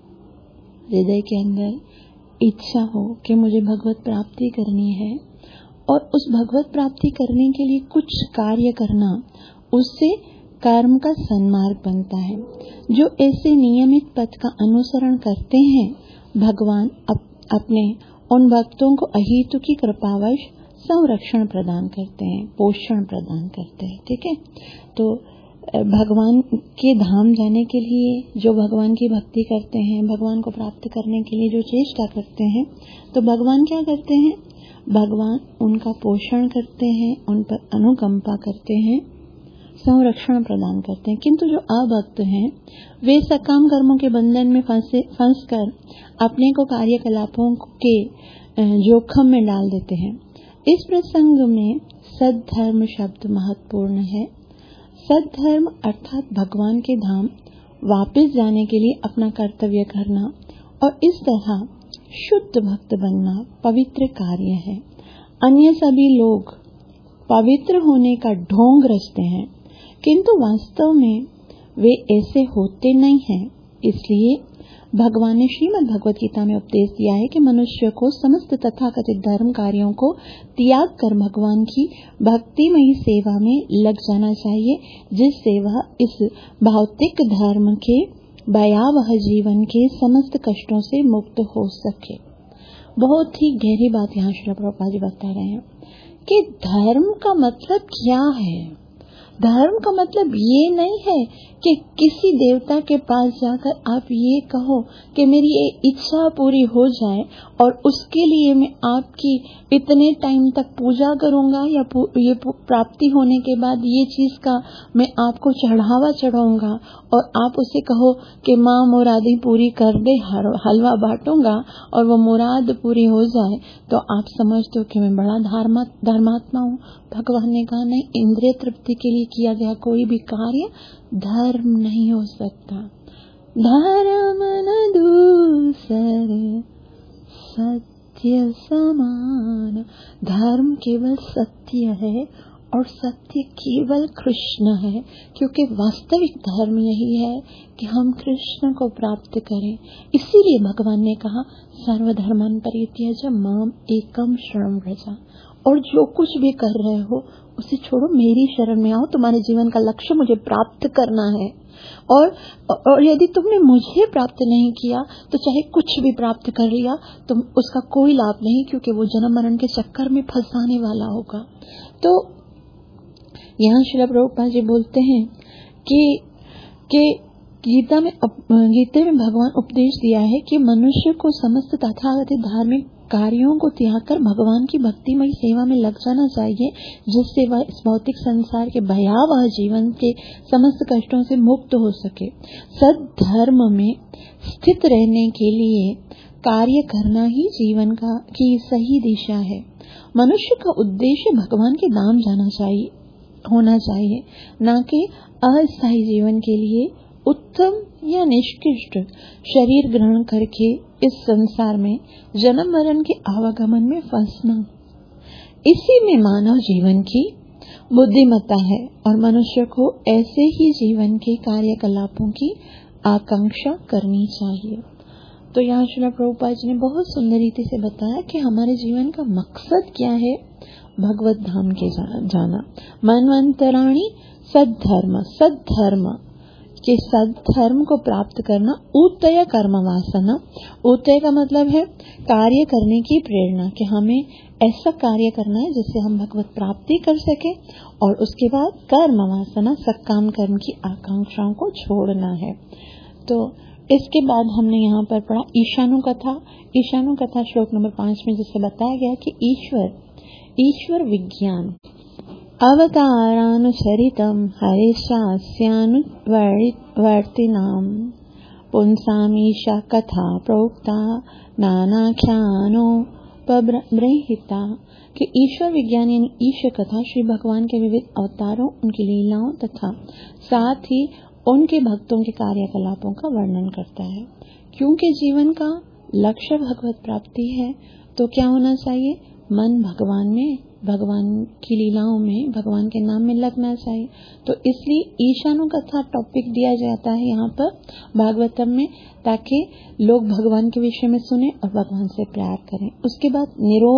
S1: हृदय के अंदर इच्छा हो कि मुझे भगवत प्राप्ति करनी है और उस भगवत प्राप्ति करने के लिए कुछ कार्य करना, उससे कर्म का सन्मार्ग बनता है। जो ऐसे नियमित पथ का अनुसरण करते हैं भगवान अपने उन भक्तों को अहेतु की कृपावश संरक्षण प्रदान करते हैं, पोषण प्रदान करते हैं। ठीक है, तो भगवान के धाम जाने के लिए जो भगवान की भक्ति करते हैं, भगवान को प्राप्त करने के लिए जो चेष्टा करते हैं, तो भगवान क्या करते हैं? भगवान उनका पोषण करते हैं, उन पर अनुकंपा करते हैं, संरक्षण प्रदान करते हैं। किंतु जो अभक्त हैं वे सकाम कर्मों के बंधन में फंसकर अपने को कार्यकलापों के जोखिम में डाल देते हैं। इस प्रसंग में सद्धर्म शब्द महत्वपूर्ण है। सद्धर्म अर्थात भगवान के धाम वापस जाने के लिए अपना कर्तव्य करना और इस तरह शुद्ध भक्त बनना पवित्र कार्य है। अन्य सभी लोग पवित्र होने का ढोंग रचते हैं किंतु वास्तव में वे ऐसे होते नहीं हैं। इसलिए भगवान ने श्रीमद् भगवत गीता में उपदेश दिया है कि मनुष्य को समस्त तथाकथित धर्म कार्यों को त्याग कर भगवान की भक्तिमयी सेवा में लग जाना चाहिए, जिससे वह इस भौतिक धर्म के भयावह जीवन के समस्त कष्टों से मुक्त हो सके। बहुत ही गहरी बात यहाँ श्रील प्रभुपाद जी बता रहे हैं कि धर्म का मतलब क्या है। धर्म का मतलब ये नहीं है कि किसी देवता के पास जाकर आप ये कहो कि मेरी ये इच्छा पूरी हो जाए और उसके लिए मैं आपकी इतने टाइम तक पूजा करूंगा या ये प्राप्ति होने के बाद ये चीज का मैं आपको चढ़ावा चढ़ाऊंगा और आप उसे कहो कि माँ मुरादी पूरी कर दे, हलवा बांटूंगा और वो मुराद पूरी हो जाए तो आप समझते हो कि मैं बड़ा धर्मात्मा हूँ। भगवान ने कहा नहीं, इंद्रिय तृप्ति के लिए किया गया कोई भी कार्य धर्म नहीं हो सकता। धर्म न दूसर सत्य समान। धर्म केवल सत्य है और सत्य केवल कृष्ण है, क्योंकि वास्तविक धर्म यही है कि हम कृष्ण को प्राप्त करें। इसीलिए भगवान ने कहा सर्वधर्मान् परित्यज्य माम एकम शरणं व्रज। और जो कुछ भी कर रहे हो उसे छोड़ो, मेरी शरण में आओ। तुम्हारे जीवन का लक्ष्य मुझे प्राप्त करना है और यदि तुमने मुझे प्राप्त नहीं किया तो चाहे कुछ भी प्राप्त कर लिया तो उसका कोई लाभ नहीं, क्योंकि वो जन्म मरण के चक्कर में फंसाने वाला होगा। तो यहाँ श्रील प्रभुपाद जी बोलते हैं कि गीता में भगवान उपदेश दिया है कि मनुष्य को समस्त तथाकथित धार्मिक कार्यों को त्याग कर भगवान की भक्तिमय सेवा में लग जाना चाहिए, जिससे वह इस भौतिक संसार के भयावह जीवन के समस्त कष्टों से मुक्त हो सके। सद्धर्म में स्थित रहने के लिए कार्य करना ही जीवन की सही दिशा है। मनुष्य का उद्देश्य भगवान के धाम होना चाहिए, न कि अस्थायी जीवन के लिए उत्तम या निष्कृष्ट शरीर ग्रहण करके इस संसार में जन्म मरण के आवागमन में फंसना। इसी में मानव जीवन की बुद्धिमत्ता है और मनुष्य को ऐसे ही जीवन के कार्यकलापों की आकांक्षा करनी चाहिए। तो यहाँ श्रील प्रभुपाद जी ने बहुत सुंदर रीति से बताया कि हमारे जीवन का मकसद क्या है, भगवत धाम के जाना। मनवंतराणी सद्धर्म कि सद्धर्म को प्राप्त करना। ऊतय कर्म वासना, ऊतय का मतलब है कार्य करने की प्रेरणा, कि हमें ऐसा कार्य करना है जिससे हम भगवत प्राप्ति कर सके। और उसके बाद कर्म वासना, सकाम कर्म की आकांक्षाओं को छोड़ना है। तो इसके बाद हमने यहाँ पर पढ़ा ईशानु कथा श्लोक नंबर 5 में जिससे बताया गया कि ईश्वर विज्ञान अवतारानुचरितम् हरेशास्यानुवर्तिनाम् पुंसामीशा कथा प्रोक्ता नानाख्यानोपबृंहिता, कि ईश्वर विज्ञान यानी ईश्वर कथा श्री भगवान के विविध अवतारों, उनकी लीलाओं तथा साथ ही उनके भक्तों के कार्यकलापों का वर्णन करता है। क्योंकि जीवन का लक्ष्य भगवत प्राप्ति है, तो क्या होना चाहिए? मन भगवान की लीलाओं में, भगवान के नाम में लगना चाहिए। तो इसलिए ईशानु कथा टॉपिक दिया जाता है यहाँ पर भागवतम में, ताकि लोग भगवान के विषय में सुने और भगवान से प्यार करें। उसके बाद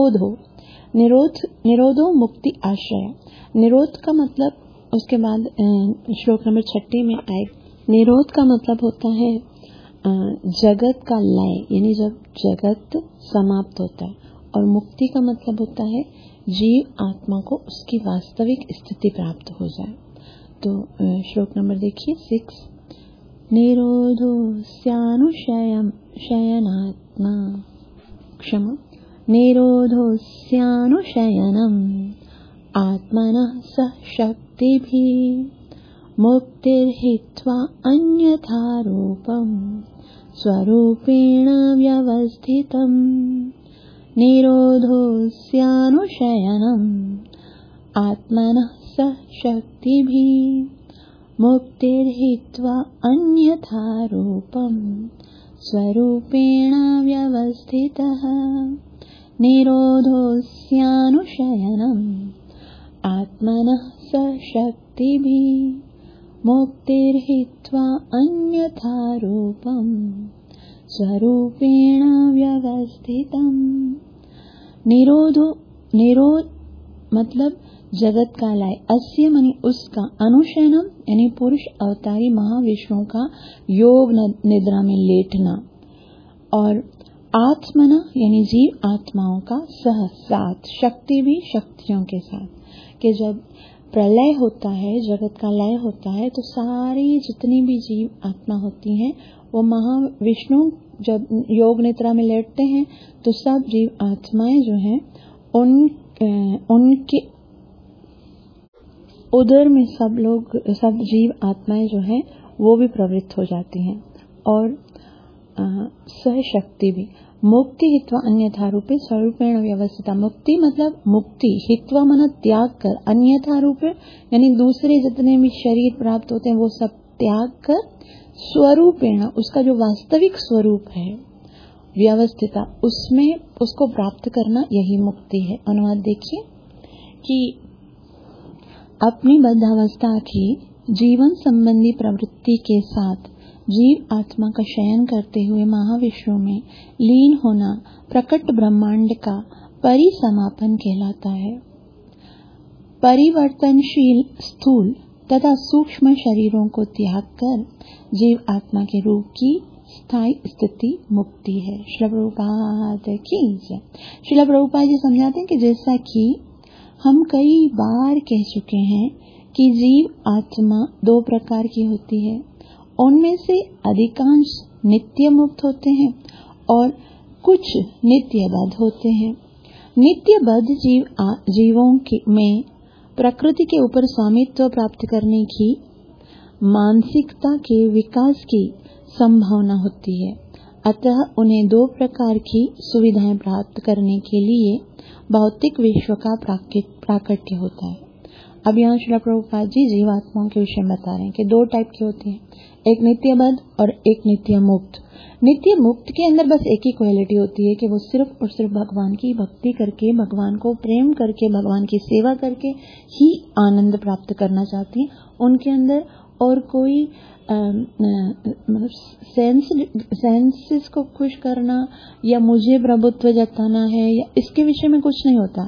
S1: निरोधो मुक्ति आश्रय। निरोध का मतलब, उसके बाद श्लोक नंबर 36 में आए, निरोध का मतलब होता है जगत का लय, यानी जब जगत समाप्त होता है। और मुक्ति का मतलब होता है जीव आत्मा को उसकी वास्तविक स्थिति प्राप्त हो जाए। तो श्लोक नंबर देखिए 6, निरोधो स्यानुशयनम् आत्मनः सह शक्तिभिः मुक्तिर्हित्वा अन्यथा रूपम् स्वरूपेण व्यवस्थितम्। निरोधो स्यानुशयनम् आत्मनः सह शक्तिभिः मुक्तिर्हित्वा अन्यथा रूपम् स्वरूपेण व्यवस्थितः। निरोधो स्यानुशयनम् आत्मनः सह शक्तिभिः मुक्तिर्हित्वा अन्यथा रूपम् स्वरूपेण व्यवस्थितम्। निरोध मतलब जगत का लय, अस्य माने उसका, अनुशयनम यानी पुरुष अवतारी महाविष्णु का योग निद्रा में लेटना, और आत्मना यानी जीव आत्माओं का सह साथ, शक्ति भी शक्तियों के साथ, कि जब प्रलय होता है, जगत का लय होता है, तो सारी जितनी भी जीव आत्मा होती हैं वो महाविष्णु जब योग निद्रा में लेटते हैं, तो सब जीव आत्माएं जो हैं उनके उदर में सब जीव आत्माएं जो हैं वो भी प्रवृत्त हो जाती हैं। और सह शक्ति भी। मुक्ति हित्वा अन्यथा रूपे स्वरूपेण व्यवस्थिता। मुक्ति मतलब मुक्ति, हित्वा माना त्याग कर, अन्यथा रूपे यानी दूसरे जितने भी शरीर प्राप्त होते हैं वो सब त्याग कर, स्वरूपेण उसका जो वास्तविक स्वरूप है, व्यवस्थिता उसमें उसको प्राप्त करना, यही मुक्ति है। अनुवाद देखिए कि अपनी बद्धावस्था की जीवन संबंधी प्रवृत्ति के साथ जीव आत्मा का शयन करते हुए महाविष्णु में लीन होना प्रकट ब्रह्मांड का परिसमापन कहलाता है। परिवर्तनशील स्थूल तथा सूक्ष्म शरीरों को त्याग कर जीव आत्मा के रूप की स्थायी स्थिति मुक्ति है। श्रील प्रभुपाद की जय। श्रील प्रभुपाद जी समझाते हैं कि जैसा कि हम कई बार कह चुके हैं कि जीव आत्मा दो प्रकार की होती है। उनमें से अधिकांश नित्य मुक्त होते हैं और कुछ नित्यबद्ध होते हैं। नित्यबद्ध जीवों में प्रकृति के ऊपर स्वामित्व प्राप्त करने की मानसिकता के विकास की संभावना होती है। अतः उन्हें दो प्रकार की सुविधाएं प्राप्त करने के लिए भौतिक विश्व का प्राकट्य होता है। अब यहाँ श्रील प्रभुपाद जी जीवात्माओं के विषय में बता रहे हैं कि दो टाइप की होती हैं, एक नित्यबद्ध और एक नित्य मुक्त। नित्य मुक्त के अंदर बस एक ही क्वालिटी होती है कि वो सिर्फ और सिर्फ भगवान की भक्ति करके, भगवान को प्रेम करके, भगवान की सेवा करके ही आनंद प्राप्त करना चाहती हैं। उनके अंदर और कोई मतलब सेंसेस को खुश करना या मुझे प्रभुत्व जताना है या इसके विषय में कुछ नहीं होता।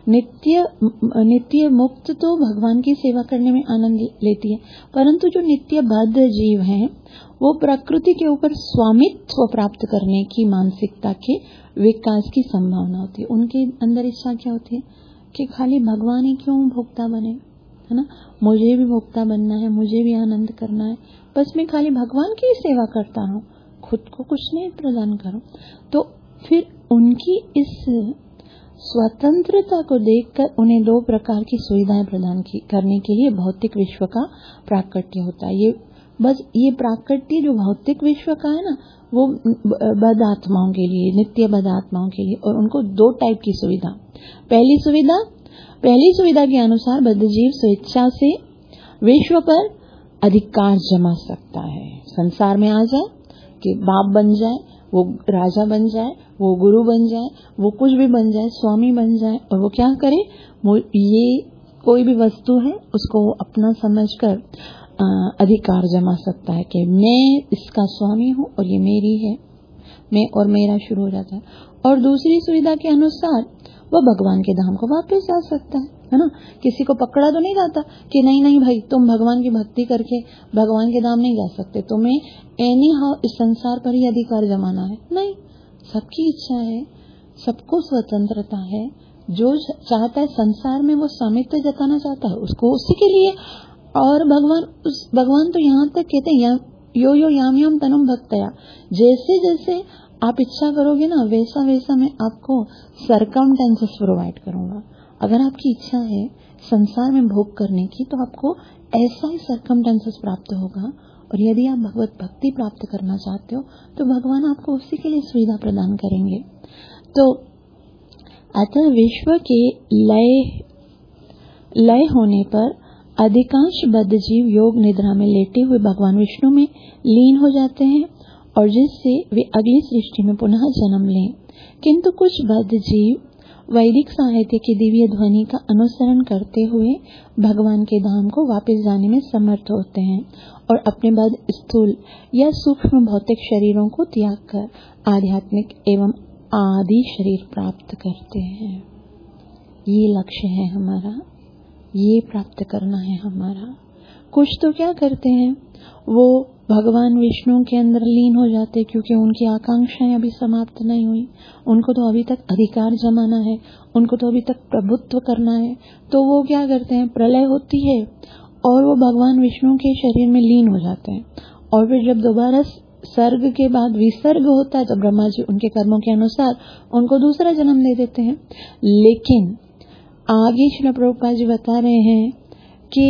S1: नित्य मुक्त तो भगवान की सेवा करने में आनंद लेती है, परंतु जो नित्यबद्ध जीव हैं वो प्रकृति के ऊपर स्वामित्व प्राप्त करने की मानसिकता के विकास की संभावना होती है। उनके अंदर इच्छा क्या होती है कि खाली भगवान ही क्यों भोक्ता बने, है ना, मुझे भी भोक्ता बनना है, मुझे भी आनंद करना है, बस मैं खाली भगवान की सेवा करता हूँ, खुद को कुछ नहीं प्रदान करूं। तो फिर उनकी इस स्वतंत्रता को देखकर उन्हें दो प्रकार की सुविधाएं प्रदान करने के लिए भौतिक विश्व का प्राकट्य होता है। ये प्राकट्य जो भौतिक विश्व का है ना, वो बद्ध आत्माओं के लिए, नित्य बद्ध आत्माओं के लिए, और उनको दो टाइप की सुविधा। पहली सुविधा के अनुसार बद्ध जीव स्वेच्छा से विश्व पर अधिकार जमा सकता है। संसार में आ जाए कि बाप बन जाए, वो राजा बन जाए, वो गुरु बन जाए, वो कुछ भी बन जाए, स्वामी बन जाए, और वो क्या करे, वो ये कोई भी वस्तु है उसको वो अपना समझकर अधिकार जमा सकता है कि मैं इसका स्वामी हूँ और ये मेरी है, मैं और मेरा शुरू हो जाता है। और दूसरी सुविधा के अनुसार वो भगवान के धाम को वापस जा सकता है ना। किसी को पकड़ा तो नहीं जाता कि नहीं भाई तुम भगवान की भक्ति करके भगवान के धाम नहीं जा सकते, तुम्हें एनी हाउ इस संसार पर ही अधिकार जमाना है। नहीं, सबकी इच्छा है, सबको स्वतंत्रता है, जो चाहता है संसार में वो स्वामित्व जताना चाहता है उसको उसी के लिए। और भगवान तो यहाँ तक कहते हैं यो याम याम तनुम भक्तया, जैसे जैसे आप इच्छा करोगे ना वैसा वैसा मैं आपको सरकमटेंसेस प्रोवाइड करूंगा। अगर आपकी इच्छा है संसार में भोग करने की तो आपको ऐसा ही सरकमटेंसेस प्राप्त होगा, और यदि आप भगवत भक्ति प्राप्त करना चाहते हो तो भगवान आपको उसी के लिए सुविधा प्रदान करेंगे। तो अतः विश्व के लय होने पर अधिकांश बद्ध जीव योग निद्रा में लेटे हुए भगवान विष्णु में लीन हो जाते हैं और जिससे वे अगली सृष्टि में पुनः जन्म लें। किंतु कुछ बद्ध जीव वैदिक साहित्य की दिव्य ध्वनि का अनुसरण करते हुए भगवान के धाम को वापस जाने में समर्थ होते हैं और अपने बाद स्थूल या सूक्ष्म भौतिक शरीरों को त्याग कर आध्यात्मिक एवं आदि शरीर प्राप्त करते हैं। ये लक्ष्य है हमारा, ये प्राप्त करना है हमारा। कुछ तो क्या करते हैं, वो भगवान विष्णु के अंदर लीन हो जाते क्योंकि उनकी आकांक्षाएं अभी समाप्त नहीं हुई, उनको तो अभी तक अधिकार जमाना है, उनको तो अभी तक प्रभुत्व करना है। तो वो क्या करते हैं, प्रलय होती है और वो भगवान विष्णु के शरीर में लीन हो जाते हैं। और फिर जब दोबारा सर्ग के बाद विसर्ग होता है तो ब्रह्मा जी उनके कर्मों के अनुसार उनको दूसरा जन्म दे देते हैं। लेकिन आगे श्रील प्रभुपाद जी बता रहे हैं कि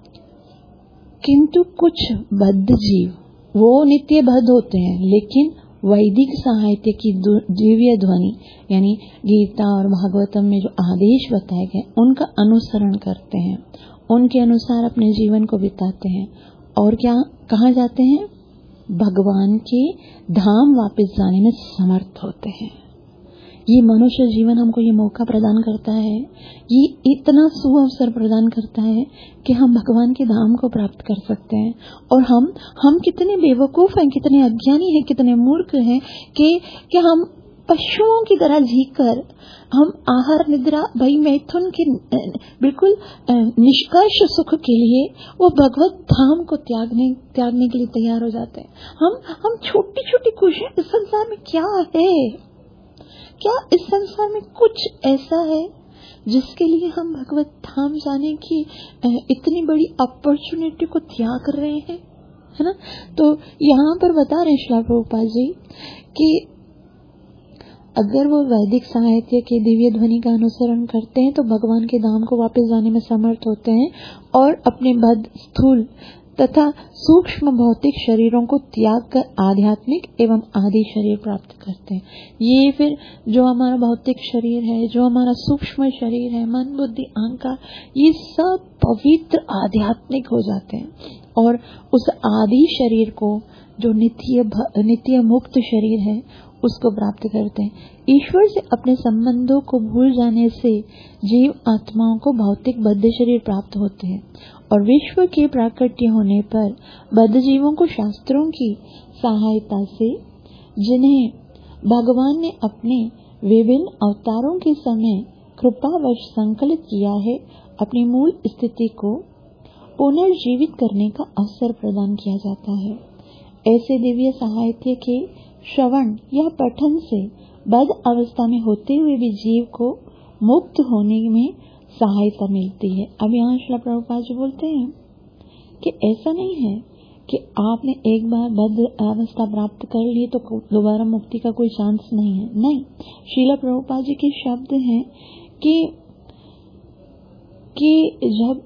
S1: किंतु कुछ बद्ध जीव वो नित्य बद्ध होते हैं, लेकिन वैदिक साहित्य की दिव्य ध्वनि यानी गीता और भागवतम में जो आदेश बताए गए उनका अनुसरण करते हैं, उनके अनुसार अपने जीवन को बिताते हैं और क्या कहाँ जाते हैं, भगवान के धाम वापस जाने में समर्थ होते हैं। ये मनुष्य जीवन हमको ये मौका प्रदान करता है, ये इतना सुअवसर प्रदान करता है कि हम भगवान के धाम को प्राप्त कर सकते हैं। और हम कितने बेवकूफ हैं, कितने अज्ञानी हैं, कितने मूर्ख हैं कि हम पशुओं की तरह जीकर हम आहार निद्रा भय मैथुन के बिल्कुल निष्कर्ष सुख के लिए वो भगवत धाम को त्यागने के लिए तैयार हो जाते हैं। हम छोटी छोटी खुशियां इस संसार में क्या है, क्या इस संसार में कुछ ऐसा है जिसके लिए हम भगवत धाम जाने की इतनी बड़ी अपॉर्चुनिटी को त्याग रहे हैं, है ना। तो यहाँ पर बता रहे हैं श्रील प्रभुपाद जी कि अगर वो वैदिक साहित्य के दिव्य ध्वनि का अनुसरण करते हैं तो भगवान के धाम को वापस जाने में समर्थ होते हैं और अपने बद्ध, स्थूल तथा सूक्ष्म भौतिक शरीरों को त्याग कर आध्यात्मिक एवं आदि शरीर प्राप्त करते हैं। ये फिर जो हमारा भौतिक शरीर है, जो हमारा सूक्ष्म शरीर है, मन, बुद्धि, अहंकार, ये सब पवित्र आध्यात्मिक हो जाते हैं और उस आदि शरीर को, जो नित्य मुक्त शरीर है, उसको प्राप्त करते हैं। ईश्वर से अपने संबंधों को भूल जाने से जीव आत्माओं को भौतिक बद्ध शरीर प्राप्त होते हैं और विश्व के प्राकट्य होने पर बद्ध जीवों को शास्त्रों की सहायता से, जिन्हें भगवान ने अपने विभिन्न अवतारों के समय कृपावश संकलित किया है, अपनी मूल स्थिति को पुनर्जीवित करने का अवसर प्रदान किया जाता है। ऐसे दिव्य साहित्य के श्रवण या पठन से बद्ध अवस्था में होते हुए भी जीव को मुक्त होने में सहायता मिलती है। अब यहाँ श्रील प्रभुपाद जी बोलते हैं कि ऐसा नहीं है कि आपने एक बार बद्ध अवस्था प्राप्त कर ली तो दोबारा मुक्ति का कोई चांस नहीं है। नहीं, श्रील प्रभुपाद जी के शब्द हैं कि जब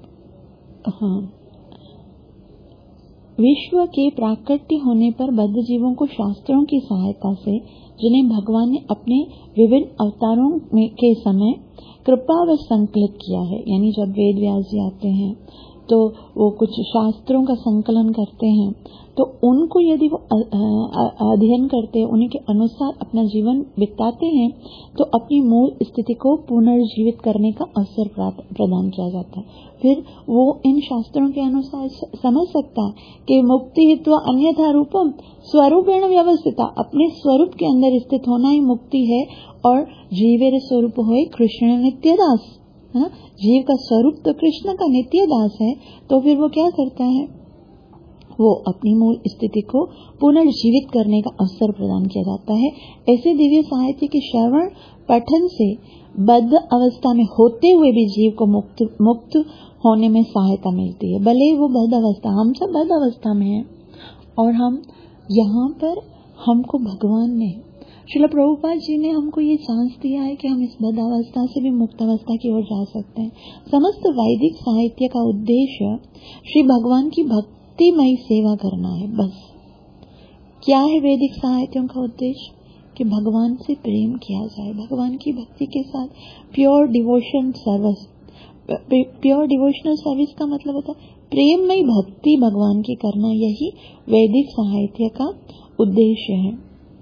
S1: विश्व के प्राकट्य होने पर बद्ध जीवों को शास्त्रों की सहायता से, जिन्हें भगवान ने अपने विभिन्न अवतारों के समय कृपावश संकलित किया है, यानी जब वेद व्यास जी आते हैं तो वो कुछ शास्त्रों का संकलन करते हैं, तो उनको यदि वो अध्ययन करते हैं, उन्हीं के अनुसार अपना जीवन बिताते हैं, तो अपनी मूल स्थिति को पुनर्जीवित करने का अवसर प्रदान किया जाता है। फिर वो इन शास्त्रों के अनुसार समझ सकता है कि मुक्ति हित्वा अन्यथा रूपम स्वरूपेण व्यवस्थिता, अपने स्वरूप के अंदर स्थित होना ही मुक्ति है और जीवेर स्वरूप होए कृष्ण नित्य दास। जीव का स्वरूप तो कृष्ण का नित्य दास है, तो फिर वो क्या करता है, वो अपनी मूल स्थिति को पुनर्जीवित करने का अवसर प्रदान किया जाता है। ऐसे दिव्य साहित्य के श्रवण पठन से बद्ध अवस्था में होते हुए भी जीव को मुक्त होने में सहायता मिलती है। भले वो बद्ध अवस्था, हम सब बद्ध अवस्था में हैं और हम यहाँ पर हमको भगवान ने, श्रील प्रभुपाद जी ने हमको ये चांस दिया है कि हम इस बद्ध अवस्था से भी मुक्त अवस्था की ओर जा सकते हैं। समस्त वैदिक साहित्य का उद्देश्य श्री भगवान की भक्तिमय सेवा करना है, बस। क्या है वैदिक साहित्यों का उद्देश्य? कि भगवान से प्रेम किया जाए, भगवान की भक्ति के साथ pure devotion service. Pure devotional service का मतलब होता है प्रेममय भक्ति भगवान की करना, यही वैदिक साहित्य का उद्देश्य है।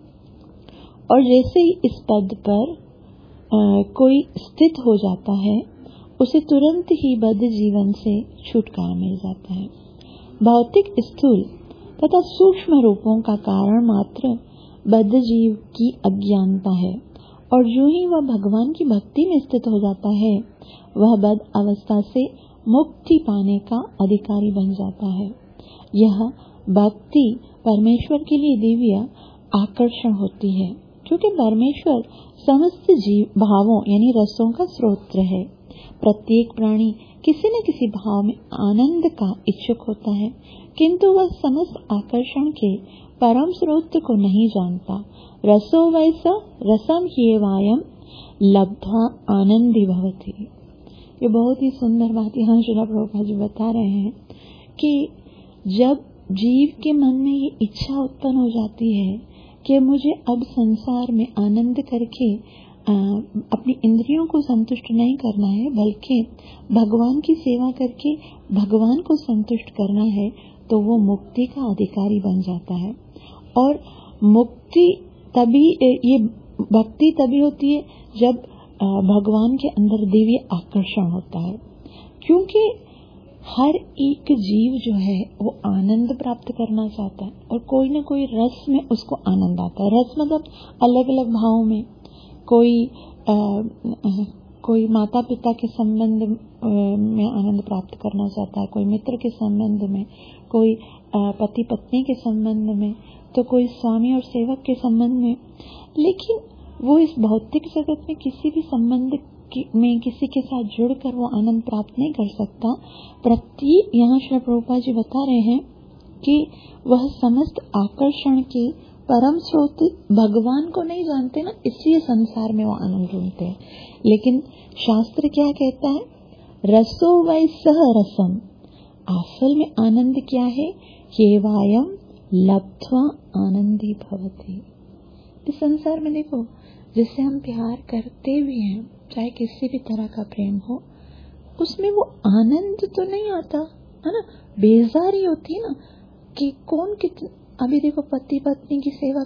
S1: और जैसे ही इस पद पर कोई स्थित हो जाता है, उसे तुरंत ही बद्ध जीवन से छुटकारा मिल जाता है। भौतिक स्थूल तथा सूक्ष्म रूपों का कारण मात्र बद्ध जीव की अज्ञानता है और जो ही वह भगवान की भक्ति में स्थित हो जाता है, वह बद्ध अवस्था से मुक्ति पाने का अधिकारी बन जाता है। यह भक्ति परमेश्वर के लिए दिव्य आकर्षण होती है, क्योंकि परमेश्वर समस्त जीव भावों यानी रसों का स्रोत है। प्रत्येक प्राणी किसी न किसी भाव में आनंद का इच्छुक होता है, किंतु वह समस्त आकर्षण के परम स्रोत को नहीं जानता। रसो वैसा रसम ह्येवायम लब्ध्वा आनंदी भवति। ये बहुत ही सुंदर बात यहाँ श्रील प्रभुपाद जी बता रहे हैं कि जब जीव के मन में ये इच्छा उत्पन्न हो जाती है कि मुझे अब संसार में आनंद करके अपनी इंद्रियों को संतुष्ट नहीं करना है, बल्कि भगवान की सेवा करके भगवान को संतुष्ट करना है, तो वो मुक्ति का अधिकारी बन जाता है। और मुक्ति तभी, ये भक्ति तभी होती है जब भगवान के अंदर दिव्य आकर्षण होता है, क्योंकि हर एक जीव जो है वो आनंद प्राप्त करना चाहता है और कोई न कोई रस में उसको आनंद आता है। रस मतलब अलग अलग भावों में, कोई माता पिता के संबंध में आनंद प्राप्त करना चाहता है, कोई मित्र के संबंध में, कोई पति पत्नी के संबंध में, तो कोई स्वामी और सेवक के संबंध में। लेकिन वो इस भौतिक जगत में किसी भी संबंध में किसी के साथ जुड़कर वो आनंद प्राप्त नहीं कर सकता। प्रत्येक, यहाँ श्री प्रभुपाद जी बता रहे हैं कि वह समस्त आकर्षण के परम स्रोत भगवान को नहीं जानते ना, इसलिए संसार में वो आनंद ढूंढते हैं। लेकिन शास्त्र क्या कहता है? रसो वै सह रसम। असल में आनंद क्या है? येवायम लब्ध्वा आनंदी भवति। इस संसार में देखो, जिससे हम प्यार करते भी हैं, चाहे किसी भी तरह का प्रेम हो, उसमें वो आनंद तो नहीं आता है ना, बेजारी होती है ना कि कौन कितना। अभी देखो, पति पत्नी की सेवा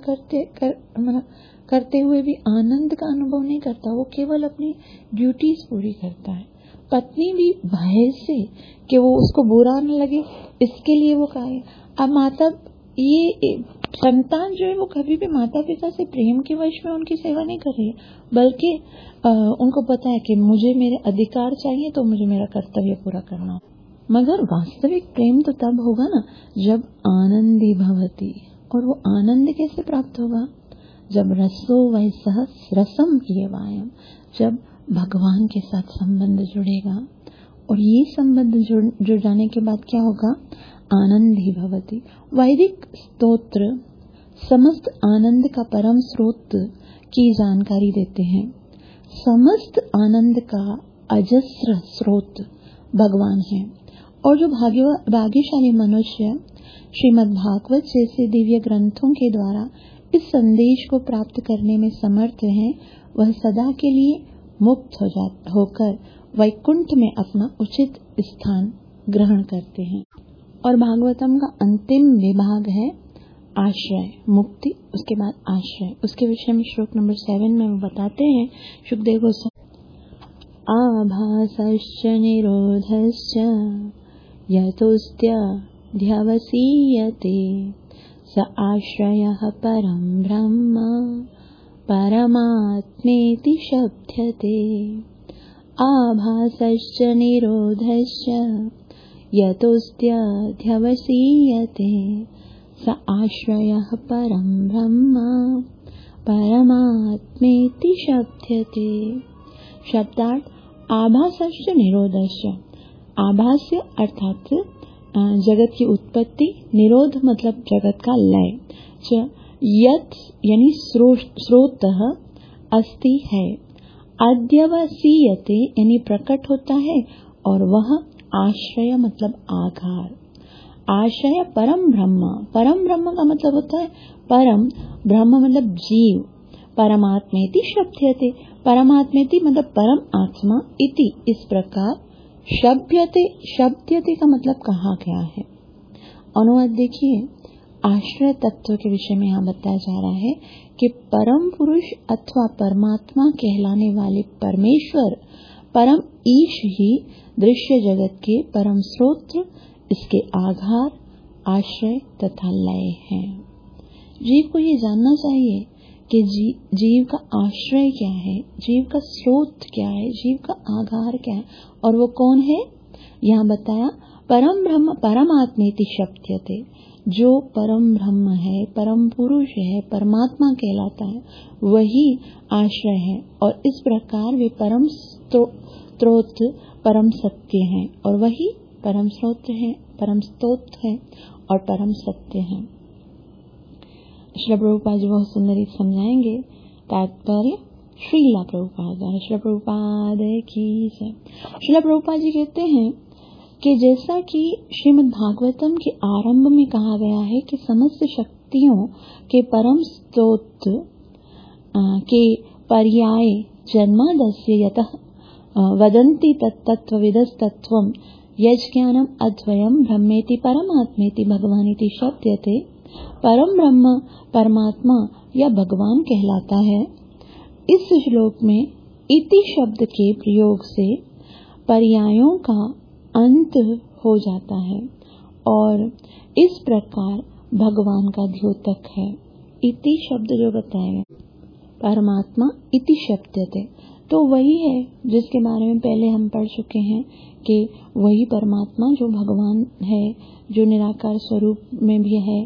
S1: करते हुए भी आनंद का अनुभव नहीं करता, वो केवल अपनी ड्यूटीज पूरी करता है। पत्नी भी भय से कि वो उसको बुरा न लगे, इसके लिए वो कहे। अब माता, ये संतान जो है वो कभी भी माता पिता से प्रेम के वश में उनकी सेवा नहीं कर रही है, बल्कि उनको पता है कि मुझे मेरे अधिकार चाहिए, तो मुझे मेरा कर्तव्य पूरा करना। मगर वास्तविक प्रेम तो तब होगा ना जब आनंदी भवति। और वो आनंद कैसे प्राप्त होगा? जब रसो वै सह रसम येवायम, जब भगवान के साथ संबंध जुड़ेगा। और ये संबंध जुड़ जाने के बाद क्या होगा? आनंदी भवति। वैदिक स्तोत्र समस्त आनंद का परम स्रोत की जानकारी देते हैं। समस्त आनंद का अजस्र स्रोत भगवान है। और जो भाग्यशाली मनुष्य श्रीमद् भागवत जैसे दिव्य ग्रंथों के द्वारा इस संदेश को प्राप्त करने में समर्थ हैं, वह सदा के लिए मुक्त होकर वैकुंठ में अपना उचित स्थान ग्रहण करते हैं। और भागवतम का अंतिम विभाग है आश्रय, मुक्ति, उसके बाद आश्रय। उसके विषय में श्लोक नंबर 7 में वो बताते हैं, सुखदेव गोस्वामी, आभासश्च निरोधश्च यतोऽस्त्यध्यवसीयते स आश्रयः परं ब्रह्म परमात्मेति शब्द्यते। आभासश्च निरोधश्च यतोऽस्त्यध्यवसीयते स आश्रयः परं ब्रह्म परमात्मेति शब्द्यते। शब्दार्थ: आभासश्च निरोधश्च। आभास्य अर्थात जगत की उत्पत्ति, निरोध मतलब जगत का लय, यत् यानी स्रोतः, अस्ति है, अध्यवसीयते यानी प्रकट होता है, और वह आश्रय मतलब आधार। आश्रय परम ब्रह्म, परम ब्रह्म का मतलब होता है परम, ब्रह्म मतलब जीव, परमात्मेति शब्द्यते, परमात्मेति मतलब परम आत्मा, इति इस प्रकार शब्द्यते का मतलब कहा गया है। अनुवाद देखिए, आश्रय तत्व के विषय में यहाँ बताया जा रहा है कि परम पुरुष अथवा परमात्मा कहलाने वाले परमेश्वर, परम ईश ही दृश्य जगत के परम स्रोत, इसके आधार, आश्रय तथा लय हैं। जीव को ये जानना चाहिए कि जीव का आश्रय क्या है, जीव का स्रोत क्या है, जीव का आधार क्या है, और वो कौन है। यहाँ बताया परम ब्रह्म परमात्मेति शब्द्यते, जो परम ब्रह्म है, परम पुरुष है, परमात्मा कहलाता है, वही आश्रय है। और इस प्रकार वे परम स्रोत, परम सत्य हैं, और वही परम स्रोत है, परम स्तोत्र है और परम सत्य है। श्रील प्रभुपाद जी बहुत सुंदर समझाएंगे। तात्पर्य श्रीला प्रभुपाद, श्रील प्रभुपाद की जय। श्रील प्रभुपाद जी कहते हैं कि जैसा कि श्रीमद् भागवतम के आरंभ में कहा गया है कि समस्त शक्तियों के परम स्रोत के पर्याय जन्मादस्य यतः वदन्ति तत्तत्त्वविदस्तत्त्वं यज्ञानम अद्वयम ब्रह्मेति परमात्मेति भगवानिति शब्द्यते। परम ब्रह्म परमात्मा या भगवान कहलाता है। इस श्लोक में इति शब्द के प्रयोग से पर्यायों का अंत हो जाता है और इस प्रकार भगवान का द्योतक है। इति शब्द जो बताया परमात्मा इति शब्द्यते, तो वही है जिसके बारे में पहले हम पढ़ चुके हैं कि वही परमात्मा जो भगवान है, जो निराकार स्वरूप में भी है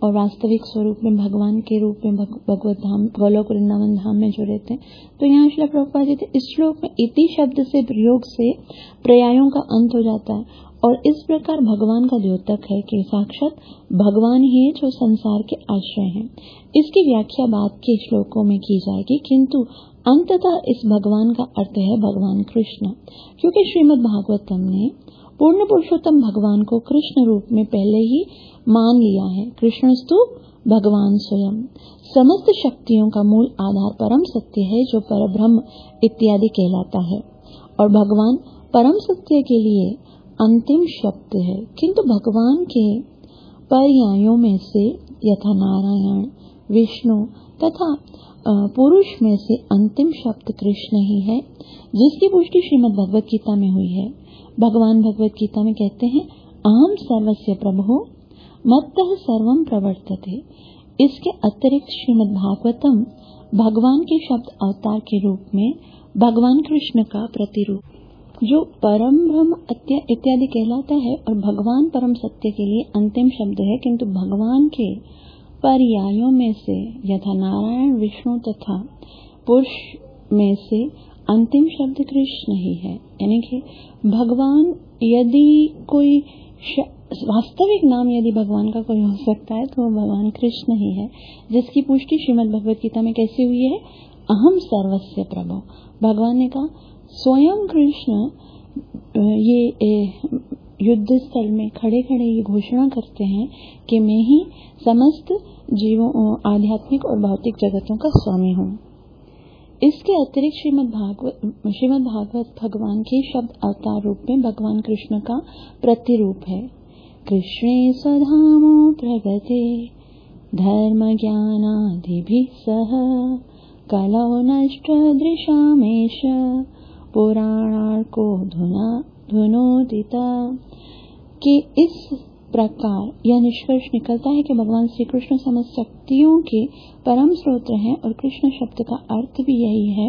S1: और वास्तविक स्वरूप में भगवान के रूप में भगवत धाम गोलोक वृंदावन धाम में जो रहते हैं। तो यहाँ श्रील प्रभुपाद जी इस श्लोक में इति शब्द से प्रयोग से पर्यायों का अंत हो जाता है और इस प्रकार भगवान का द्योतक है कि साक्षात भगवान ही है जो संसार के आश्रय हैं। इसकी व्याख्या बाद के श्लोकों में की जाएगी, किंतु अंततः इस भगवान का अर्थ है भगवान कृष्ण, क्योंकि श्रीमद् भागवतम ने पूर्ण पुरुषोत्तम भगवान को कृष्ण रूप में पहले ही मान लिया है। कृष्णस्तु भगवान स्वयं समस्त शक्तियों का मूल आधार परम सत्य है जो परब्रह्म इत्यादि कहलाता है और भगवान परम सत्य के लिए अंतिम शब्द है। किंतु भगवान के पर्यायों में से यथा नारायण, विष्णु तथा पुरुष में से अंतिम शब्द कृष्ण ही है, जिसकी पुष्टि श्रीमद् भगवत गीता में हुई है। भगवान भगवत गीता में कहते हैं अहम सर्वस्य प्रभो मत्तः सर्वं प्रवर्तते। इसके अतिरिक्त श्रीमद् भागवतम भगवान के शब्द अवतार के रूप में भगवान कृष्ण का प्रतिरूप जो परम ब्रह्म इत्यादि कहलाता है और भगवान परम सत्य के लिए अंतिम शब्द है, किंतु भगवान के पर्यायों में से यथा नारायण, विष्णु तथा पुरुष में से अंतिम शब्द कृष्ण ही है। यानी कि भगवान यदि कोई वास्तविक नाम यदि भगवान का कोई हो सकता है तो वो भगवान कृष्ण ही है, जिसकी पुष्टि श्रीमद् भगवत गीता में कैसे हुई है, अहम सर्वस्य प्रभो। भगवान ने कहा स्वयं कृष्ण ये युद्ध स्थल में खड़े खड़े ये घोषणा करते हैं कि मैं ही समस्त जीवों आध्यात्मिक और भौतिक जगतों का स्वामी हूँ। इसके अतिरिक्त श्रीमद् भागवत भगवान के शब्द अवतार रूप में भगवान कृष्ण का प्रतिरूप है। कृष्णे स्वधामो प्रगते धर्म ज्ञानादिभिः सह कलौ नष्ट दृशामेष पुराणार्को धुनोदिता। कि इस प्रकार यह निष्कर्ष निकलता है कि भगवान श्री कृष्ण समस्त शक्तियों के परम स्रोत हैं और कृष्ण शब्द का अर्थ भी यही है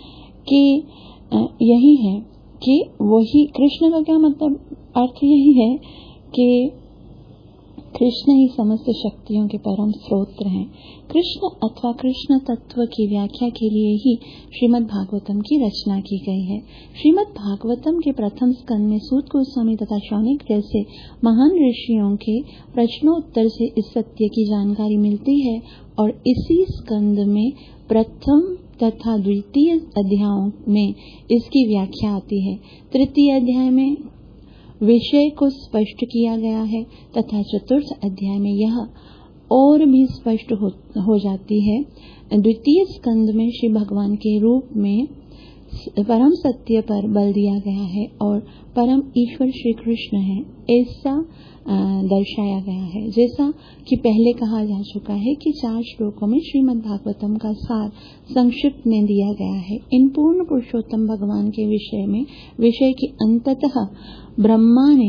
S1: कि वही कृष्ण का क्या मतलब, अर्थ यही है कि कृष्ण ही समस्त शक्तियों के परम स्रोत हैं। कृष्ण अथवा कृष्ण तत्व की व्याख्या के लिए ही श्रीमद् भागवतम की रचना की गई है। श्रीमद् भागवतम के प्रथम स्कंद में सूत गोस्वामी तथा शौनक जैसे महान ऋषियों के प्रश्नोत्तर से इस सत्य की जानकारी मिलती है और इसी स्कंद में प्रथम तथा द्वितीय अध्यायों में इसकी व्याख्या आती है। तृतीय अध्याय में विषय को स्पष्ट किया गया है तथा चतुर्थ अध्याय में यह और भी स्पष्ट हो जाती है। द्वितीय स्कंद में श्री भगवान के रूप में परम सत्य पर बल दिया गया है और परम ईश्वर श्री कृष्ण है ऐसा दर्शाया गया है। जैसा कि पहले कहा जा चुका है कि 4 श्लोकों में श्रीमद् भागवतम का सार संक्षिप्त में दिया गया है। इन पूर्ण पुरुषोत्तम भगवान के विषय की अंततः ब्रह्मा ने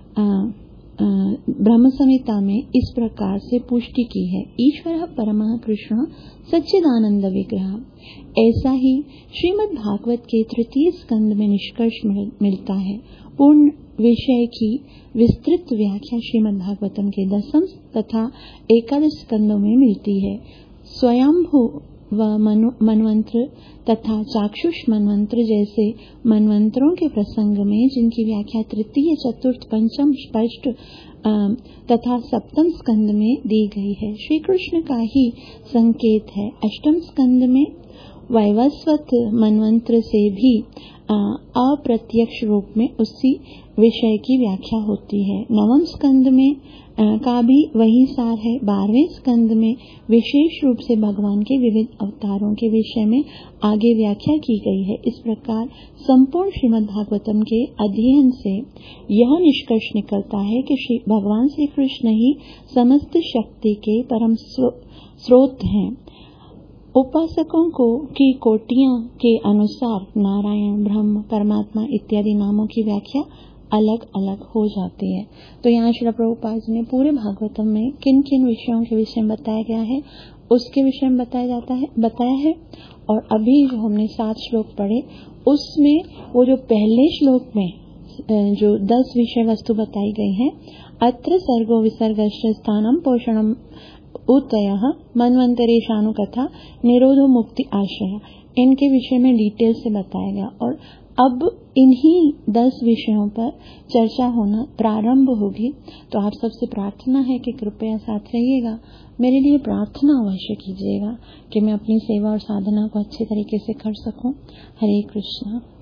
S1: ब्रह्म संहिता में इस प्रकार से पुष्टि की है, ईश्वर परमः कृष्ण सच्चिदानंद विग्रह। ऐसा ही श्रीमद् भागवत के तृतीय स्कंद में निष्कर्ष मिलता है। पूर्ण विषय की विस्तृत व्याख्या श्रीमद् भागवतम के 10 तथा 11 स्कंदों में मिलती है। स्वयंभू व मनवंत्र तथा चाक्षुष मनवंत्र जैसे मनवंतरों के प्रसंग में जिनकी व्याख्या तृतीय, चतुर्थ, पंचम, षष्ठ तथा सप्तम स्कंद में दी गई है, श्री कृष्ण का ही संकेत है। अष्टम स्कंद में वैवस्वत मनवंत्र से भी अप्रत्यक्ष रूप में उसी विषय की व्याख्या होती है। नवम स्कंद में का भी वही सार है। 12वें स्कंद में विशेष रूप से भगवान के विविध अवतारों के विषय में आगे व्याख्या की गई है। इस प्रकार संपूर्ण श्रीमद् भागवतम के अध्ययन से यह निष्कर्ष निकलता है कि भगवान श्री कृष्ण ही समस्त शक्ति के परम स्रोत हैं। उपासकों की कोटियों के अनुसार नारायण, ब्रह्म, परमात्मा इत्यादि नामों की व्याख्या अलग अलग हो जाती है। तो यहाँ श्रील प्रभुपाद जी ने पूरे भागवतम में किन किन विषयों के विषय में बताया गया है उसके विषय में बताया है। और अभी जो हमने 7 श्लोक पढ़े उसमें वो जो पहले श्लोक में जो 10 विषय वस्तु बताई गई है, अत्र सर्गो विसर्गश्च स्थानम पोषणम उतयः मन्वंतरेशानु कथा निरोधो मुक्ति आशय, इनके विषय में डिटेल से बताया गया। और अब इन्हीं 10 विषयों पर चर्चा होना प्रारंभ होगी। तो आप सबसे प्रार्थना है कि कृपया साथ रहिएगा, मेरे लिए प्रार्थना अवश्य कीजिएगा कि मैं अपनी सेवा और साधना को अच्छे तरीके से कर सकूं। हरे कृष्णा।